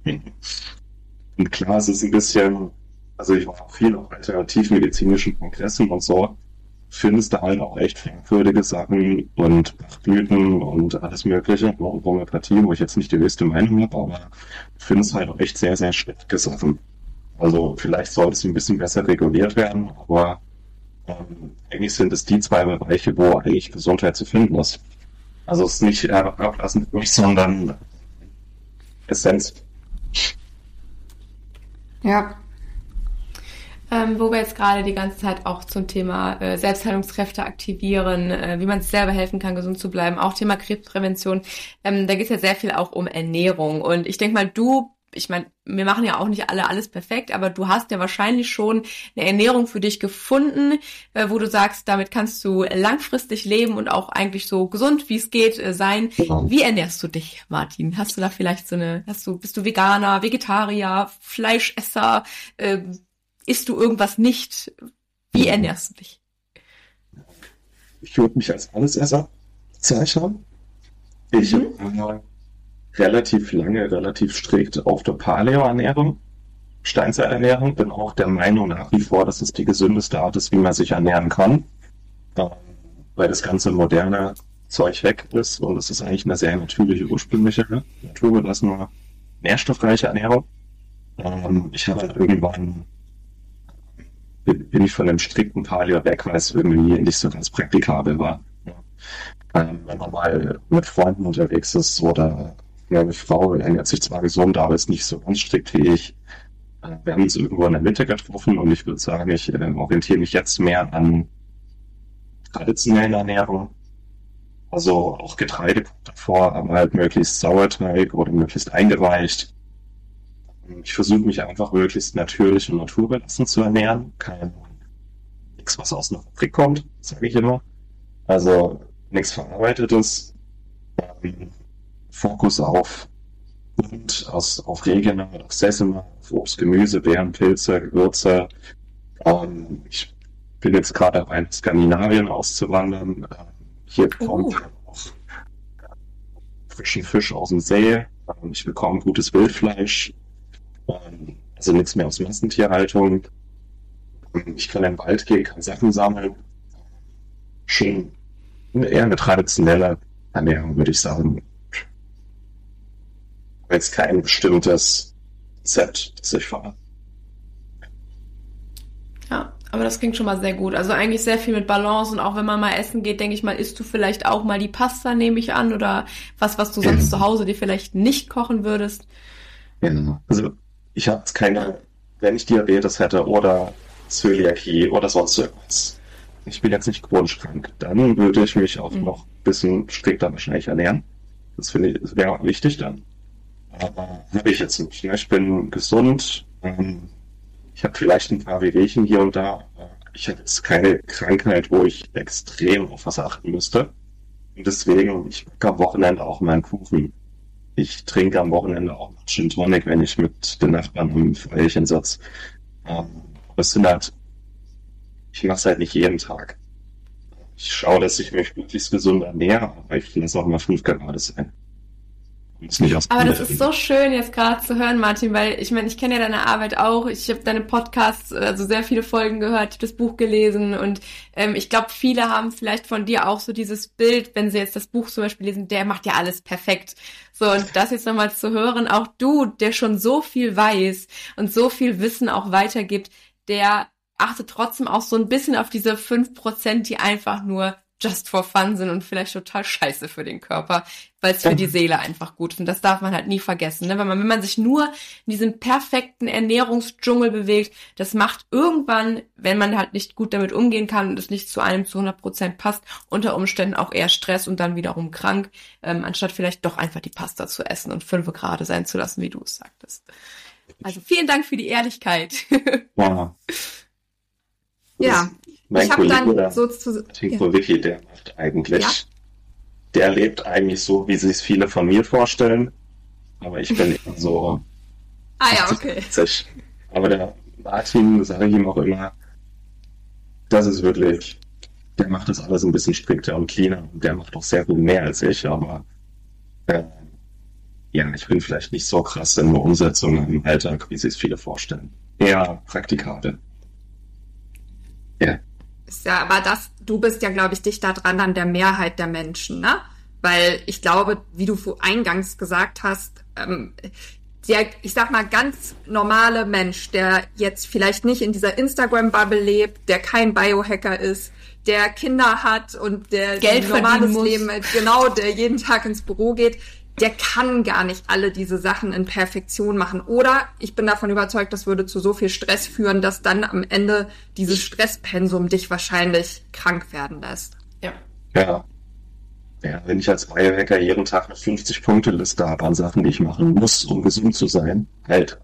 Und klar, es ist ein bisschen, also ich war auch viel auf alternativmedizinischen Kongressen und so, findest du halt auch echt fragwürdige Sachen und Bachblüten und alles mögliche, Homöopathie, wo ich jetzt nicht die höchste Meinung habe, aber findest halt auch echt sehr, sehr schwierige Sachen. Also vielleicht sollte es ein bisschen besser reguliert werden, aber ähm, eigentlich sind es die zwei Bereiche, wo eigentlich Gesundheit zu finden ist. Also es ist nicht herablassend für mich, sondern Essenz. Ja. Ähm, wo wir jetzt gerade die ganze Zeit auch zum Thema äh, Selbstheilungskräfte aktivieren, äh, wie man sich selber helfen kann, gesund zu bleiben, auch Thema Krebsprävention. Ähm, da geht es ja sehr viel auch um Ernährung. Und ich denke mal, du ich meine, wir machen ja auch nicht alle alles perfekt, aber du hast ja wahrscheinlich schon eine Ernährung für dich gefunden, äh, wo du sagst, damit kannst du langfristig leben und auch eigentlich so gesund, wie es geht, äh, sein. Genau. Wie ernährst du dich, Martin? Hast du da vielleicht so eine, hast du, bist du Veganer, Vegetarier, Fleischesser, äh, isst du irgendwas nicht? Wie ernährst du dich? Ich würde mich als Allesesser bezeichnen. Ich mhm. war relativ lange, relativ strikt auf der Paleo-Ernährung, Steinzeiternährung, bin auch der Meinung nach wie vor, dass es die gesündeste Art ist, wie man sich ernähren kann, ähm, weil das ganze moderne Zeug weg ist und es ist eigentlich eine sehr natürliche, ursprüngliche, ne? naturbelassene, nährstoffreiche Ernährung. Ähm, ich habe halt irgendwann bin, bin ich von dem strikten Paleo weg, weil es irgendwie nicht so ganz praktikabel war. Ja. Ähm, wenn man mal mit Freunden unterwegs ist oder meine Frau ernährt sich zwar gesund, aber ist nicht so ganz strikt wie ich. Äh, wir haben uns irgendwo in der Mitte getroffen und ich würde sagen, ich äh, orientiere mich jetzt mehr an traditionellen Ernährung. Also auch Getreide kommt davor, aber halt möglichst Sauerteig oder möglichst eingeweicht. Ich versuche mich einfach möglichst natürlich und naturbelassen zu ernähren. Kein nichts, was aus einer Fabrik kommt, sage ich immer. Also nichts Verarbeitetes. Ähm, Fokus auf und aus, auf Regional, auf Sesame, auf Obst, Gemüse, Beeren, Pilze, Gewürze. Ähm, ich bin jetzt gerade dabei, in Skandinavien auszuwandern. Ähm, hier bekomme ich auch frischen Fisch aus dem See. Ähm, ich bekomme gutes Wildfleisch. Ähm, also nichts mehr aus Massentierhaltung. Ähm, ich kann in den Wald gehen, kann Sachen sammeln. Schon eher eine traditionelle Ernährung, würde ich sagen. Jetzt kein bestimmtes Set, das ich fahre. Ja, aber das klingt schon mal sehr gut. Also eigentlich sehr viel mit Balance und auch wenn man mal essen geht, denke ich mal, isst du vielleicht auch mal die Pasta, nehme ich an, oder was, was du sonst zu Hause dir vielleicht nicht kochen würdest. Genau. Also ich habe jetzt keine, wenn ich Diabetes hätte oder Zöliakie oder sonst irgendwas. Ich bin jetzt nicht chronisch krank. Dann würde ich mich auch mhm. noch ein bisschen strikter wahrscheinlich ernähren. Das finde ich, das wäre wichtig dann. Aber habe ich jetzt nicht. Ne? Ich bin gesund. Ähm, ich habe vielleicht ein paar Wehwehchen hier und da. Ich habe jetzt keine Krankheit, wo ich extrem auf was achten müsste. Und deswegen, ich backe am Wochenende auch meinen Kuchen. Ich trinke am Wochenende auch noch Gin Tonic, wenn ich mit den Nachbarn am Feuerchen sitze. Ähm, das sind halt, ich mache es halt nicht jeden Tag. Ich schaue, dass ich mich möglichst gesund ernähre, aber ich lasse auch mal fünf Grad sein. Aber das ist so schön jetzt gerade zu hören, Martin, weil ich meine, ich kenne ja deine Arbeit auch, ich habe deine Podcasts, also sehr viele Folgen gehört, ich habe das Buch gelesen und ähm, ich glaube, viele haben vielleicht von dir auch so dieses Bild, wenn sie jetzt das Buch zum Beispiel lesen, der macht ja alles perfekt. So, und das jetzt nochmal zu hören, auch du, der schon so viel weiß und so viel Wissen auch weitergibt, der achtet trotzdem auch so ein bisschen auf diese fünf Prozent, die einfach nur just for fun sind und vielleicht total scheiße für den Körper, weil es für die Seele einfach gut ist. Und das darf man halt nie vergessen. Ne? Wenn man, wenn man sich nur in diesem perfekten Ernährungsdschungel bewegt, das macht irgendwann, wenn man halt nicht gut damit umgehen kann und es nicht zu einem zu hundert Prozent passt, unter Umständen auch eher Stress und dann wiederum krank, ähm, anstatt vielleicht doch einfach die Pasta zu essen und fünf Grad sein zu lassen, wie du es sagtest. Also vielen Dank für die Ehrlichkeit. Ja. Ja. Mein ich habe Kollege, dann sozusagen. Tinko Ja. Wiki, der macht eigentlich, Ja? der lebt eigentlich so, wie sich es viele von mir vorstellen. Aber ich bin eher so. Ah ja, okay. achtzig. Aber der Martin, sage ich ihm auch immer, das ist wirklich, der macht das alles ein bisschen strikter und cleaner. Und der macht auch sehr viel mehr als ich, aber äh, ja, ich bin vielleicht nicht so krass in der Umsetzung im Alltag, wie sich es viele vorstellen. Eher praktikabel. Ja. Ist ja, aber das, du bist ja, glaube ich, dichter dran an der Mehrheit der Menschen, ne? Weil ich glaube, wie du eingangs gesagt hast, ähm, der, ich sag mal, ganz normale Mensch, der jetzt vielleicht nicht in dieser Instagram-Bubble lebt, der kein Biohacker ist, der Kinder hat und der Geld ein normales muss. Leben, genau, der jeden Tag ins Büro geht, der kann gar nicht alle diese Sachen in Perfektion machen. Oder ich bin davon überzeugt, das würde zu so viel Stress führen, dass dann am Ende dieses Stresspensum dich wahrscheinlich krank werden lässt. Ja. Ja. Ja, wenn ich als Biohacker jeden Tag eine fünfzig-Punkte-Liste habe an Sachen, die ich machen muss, um gesund zu sein, halt.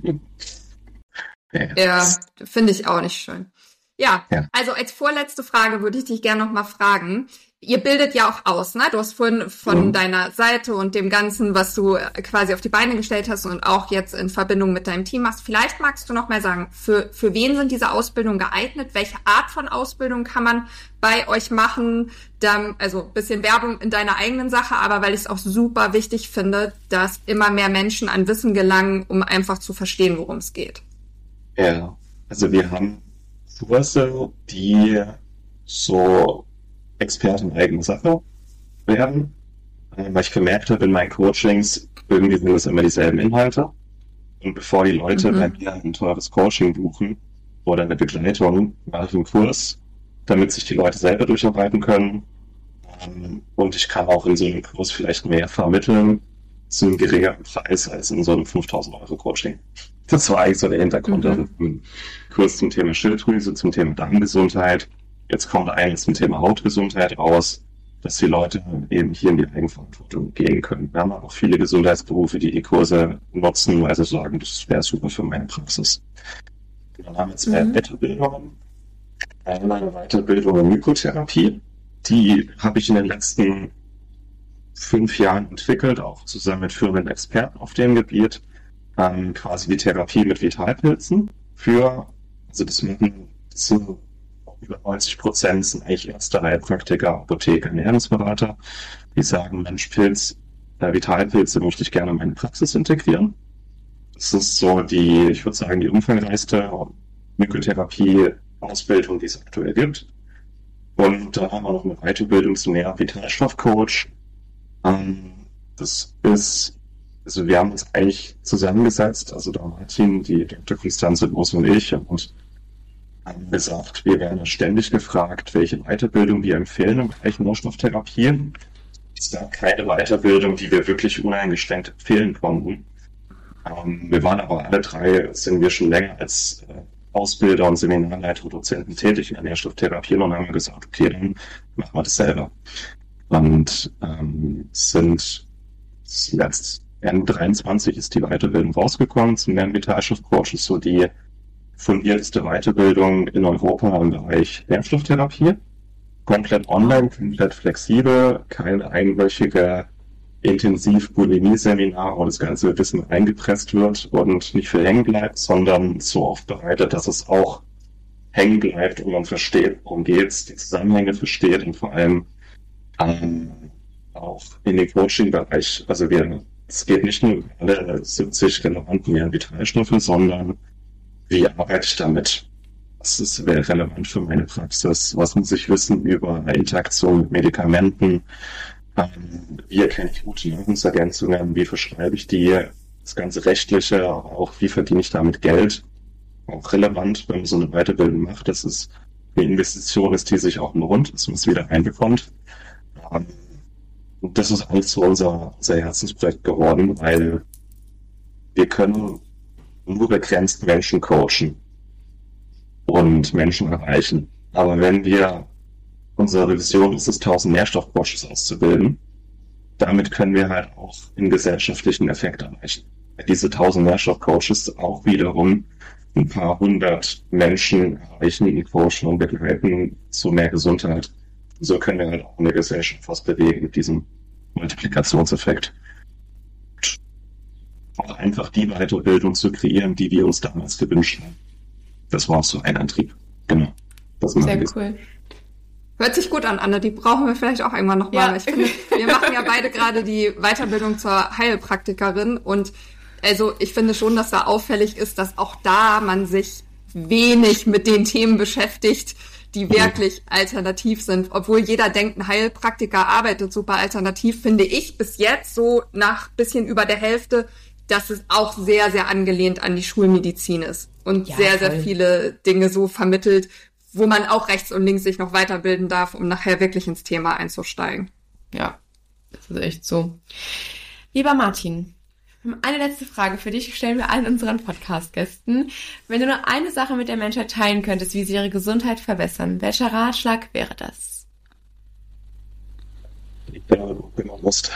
ja, ja finde ich auch nicht schön. Ja, ja, also als vorletzte Frage würde ich dich gerne noch mal fragen. Ihr bildet ja auch aus, ne? Du hast vorhin von mhm. deiner Seite und dem Ganzen, was du quasi auf die Beine gestellt hast und auch jetzt in Verbindung mit deinem Team machst. Vielleicht magst du noch mal sagen, für, für wen sind diese Ausbildungen geeignet? Welche Art von Ausbildung kann man bei euch machen? Dann, also ein bisschen Werbung in deiner eigenen Sache, aber weil ich es auch super wichtig finde, dass immer mehr Menschen an Wissen gelangen, um einfach zu verstehen, worum es geht. Ja, also wir haben Kurse, die so Experten in eigener Sache werden, weil ich gemerkt habe in meinen Coachings, irgendwie sind es immer dieselben Inhalte. Und bevor die Leute mhm. bei mir ein teures Coaching buchen oder eine Begleitung, mache ich einen Kurs, damit sich die Leute selber durcharbeiten können. Und ich kann auch in so einem Kurs vielleicht mehr vermitteln zu einem geringeren Preis als in so einem fünftausend Euro Coaching. Das war eigentlich so der Hintergrund. Mhm. Also ein Kurs zum Thema Schilddrüse, zum Thema Darmgesundheit. Jetzt kommt eines zum Thema Hautgesundheit raus, dass die Leute eben hier in die Eigenverantwortung gehen können. Wir haben auch viele Gesundheitsberufe, die die Kurse nutzen, weil sie sagen, das wäre super für meine Praxis. Und dann haben wir zwei mhm. Weiterbildungen. Eine Weiterbildung in Mykotherapie. Die habe ich in den letzten fünf Jahren entwickelt, auch zusammen mit führenden Experten auf dem Gebiet. Ähm, quasi die Therapie mit Vitalpilzen für, also das machen, das sind über neunzig Prozent sind eigentlich erste Heilpraktiker, Apotheker, Ernährungsberater, die sagen, Mensch, Pilz, äh, Vitalpilze möchte ich gerne in meine Praxis integrieren. Das ist so die, ich würde sagen, die umfangreichste Mykotherapie-Ausbildung, die es aktuell gibt. Und dann haben wir noch eine Weiterbildung zum Nähr-Vitalstoff-Coach. Ähm, das ist, also wir haben uns eigentlich zusammengesetzt, also der Martin, die Doktor Konstanze Groß und ich, und haben gesagt, wir werden ständig gefragt, welche Weiterbildung wir empfehlen im Bereich Nährstofftherapie. Es gab keine Weiterbildung, die wir wirklich uneingeschränkt empfehlen konnten. Ähm, wir waren aber alle drei, sind wir schon länger als äh, Ausbilder und Seminarleiter und Dozenten tätig in der Nährstofftherapie und haben gesagt, okay, dann machen wir das selber. Und ähm, sind jetzt Ende dreiundzwanzig ist die Weiterbildung rausgekommen zum Nähr-Vitalstoff-Coach, ist so die fundierteste Weiterbildung in Europa im Bereich Nährstofftherapie. Komplett online, komplett flexibel, keine einwöchige Intensiv-Bulimie-Seminar, wo das ganze Wissen eingepresst wird und nicht viel hängen bleibt, sondern so aufbereitet, dass es auch hängen bleibt und man versteht, worum geht's, die Zusammenhänge versteht und vor allem ähm, auch in den Coaching-Bereich. Also wir, es geht nicht nur über alle siebzig relevanten Nähr-Vitalstoffe, sondern wie arbeite ich damit? Was ist relevant für meine Praxis? Was muss ich wissen über Interaktion mit Medikamenten? Ähm, wie erkenne ich gute Nahrungsergänzungen? Wie verschreibe ich die? Das ganze Rechtliche, aber auch wie verdiene ich damit Geld? Auch relevant, wenn man so eine Weiterbildung macht, dass es eine Investition ist, die sich auch lohnt, dass man es wieder reinbekommt. Ähm, und das ist alles so unser, unser Herzensprojekt geworden, weil wir können nur begrenzt Menschen coachen und Menschen erreichen. Aber wenn wir, unsere Vision ist es, tausend Nährstoffcoaches auszubilden, damit können wir halt auch einen gesellschaftlichen Effekt erreichen. Diese tausend Nährstoffcoaches auch wiederum ein paar hundert Menschen erreichen, coachen und begleiten zu mehr Gesundheit. So können wir halt auch eine Gesellschaft was bewegen mit diesem Multiplikationseffekt. Auch einfach die Weiterbildung zu kreieren, die wir uns damals gewünscht haben. Das war auch so ein Antrieb. Genau. Das Sehr cool. Hört sich gut an, Anne. Die brauchen wir vielleicht auch irgendwann nochmal. Ja. Ich finde, wir machen ja beide gerade die Weiterbildung zur Heilpraktikerin und also ich finde schon, dass da auffällig ist, dass auch da man sich wenig mit den Themen beschäftigt, die wirklich alternativ sind. Obwohl jeder denkt, ein Heilpraktiker arbeitet super alternativ, finde ich bis jetzt so nach bisschen über der Hälfte, dass es auch sehr, sehr angelehnt an die Schulmedizin ist und ja, sehr, voll. sehr viele Dinge so vermittelt, wo man auch rechts und links sich noch weiterbilden darf, um nachher wirklich ins Thema einzusteigen. Ja, das ist echt so. Lieber Martin, eine letzte Frage für dich stellen wir allen unseren Podcast-Gästen. Wenn du nur eine Sache mit der Menschheit teilen könntest, wie sie ihre Gesundheit verbessern, welcher Ratschlag wäre das? die du kümmern musst.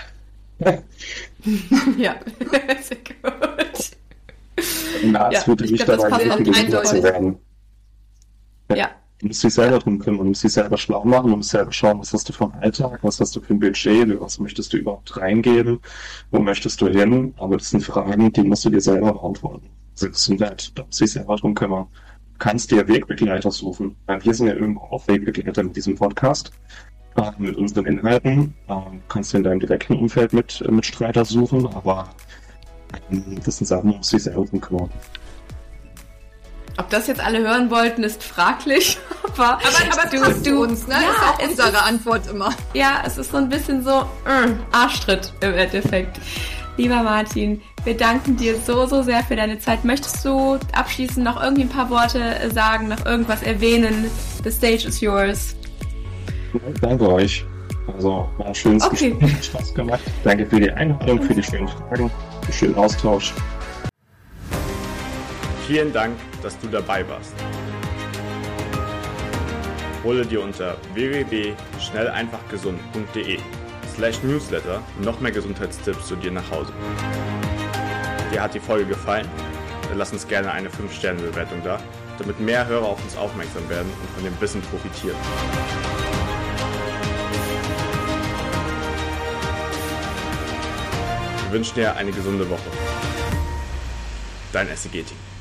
Ja, sehr gut. Na, es Ja, würde ich nicht glaub, das daran passt auch helfen, gesünder eindeutig. zu werden. Ja, Du musst dich selber drum kümmern, du musst dich selber schlau machen, du musst selber schauen, was hast du für einen Alltag, was hast du für ein Budget, was möchtest du überhaupt reingeben, wo möchtest du hin, aber das sind Fragen, die musst du dir selber beantworten. Also das sind halt, da musst du dich selber drum kümmern. Du kannst dir Wegbegleiter suchen, weil wir sind ja irgendwo auch Wegbegleiter mit diesem Podcast, äh, mit unseren Inhalten, äh, kannst du in deinem direkten Umfeld mit, äh, Mitstreiter suchen, aber ähm, das sind Sachen, da musst du dich selber drum kümmern. ob das jetzt alle hören wollten, ist fraglich. Aber, Aber, aber du, passt zu du, uns, ne? Ja, Das ist auch es unsere ist, Antwort immer. ja, es ist so ein bisschen so äh, Arschtritt im Endeffekt. Lieber Martin, wir danken dir so, so sehr für deine Zeit. Möchtest du abschließend noch irgendwie ein paar Worte sagen, noch irgendwas erwähnen? The stage is yours. Danke euch. Also, war ein schönes Okay. Gespräch, hat Spaß gemacht. Danke für die Einladung, für die schönen Fragen, für den schönen Austausch. Vielen Dank, dass du dabei warst. Hole dir unter w w w punkt schnell einfach gesund punkt de slash newsletter noch mehr Gesundheitstipps zu dir nach Hause. Dir hat die Folge gefallen? Dann lass uns gerne eine fünf Sterne Bewertung da, damit mehr Hörer auf uns aufmerksam werden und von dem Wissen profitieren. Wir wünschen dir eine gesunde Woche. Dein S E G-Team.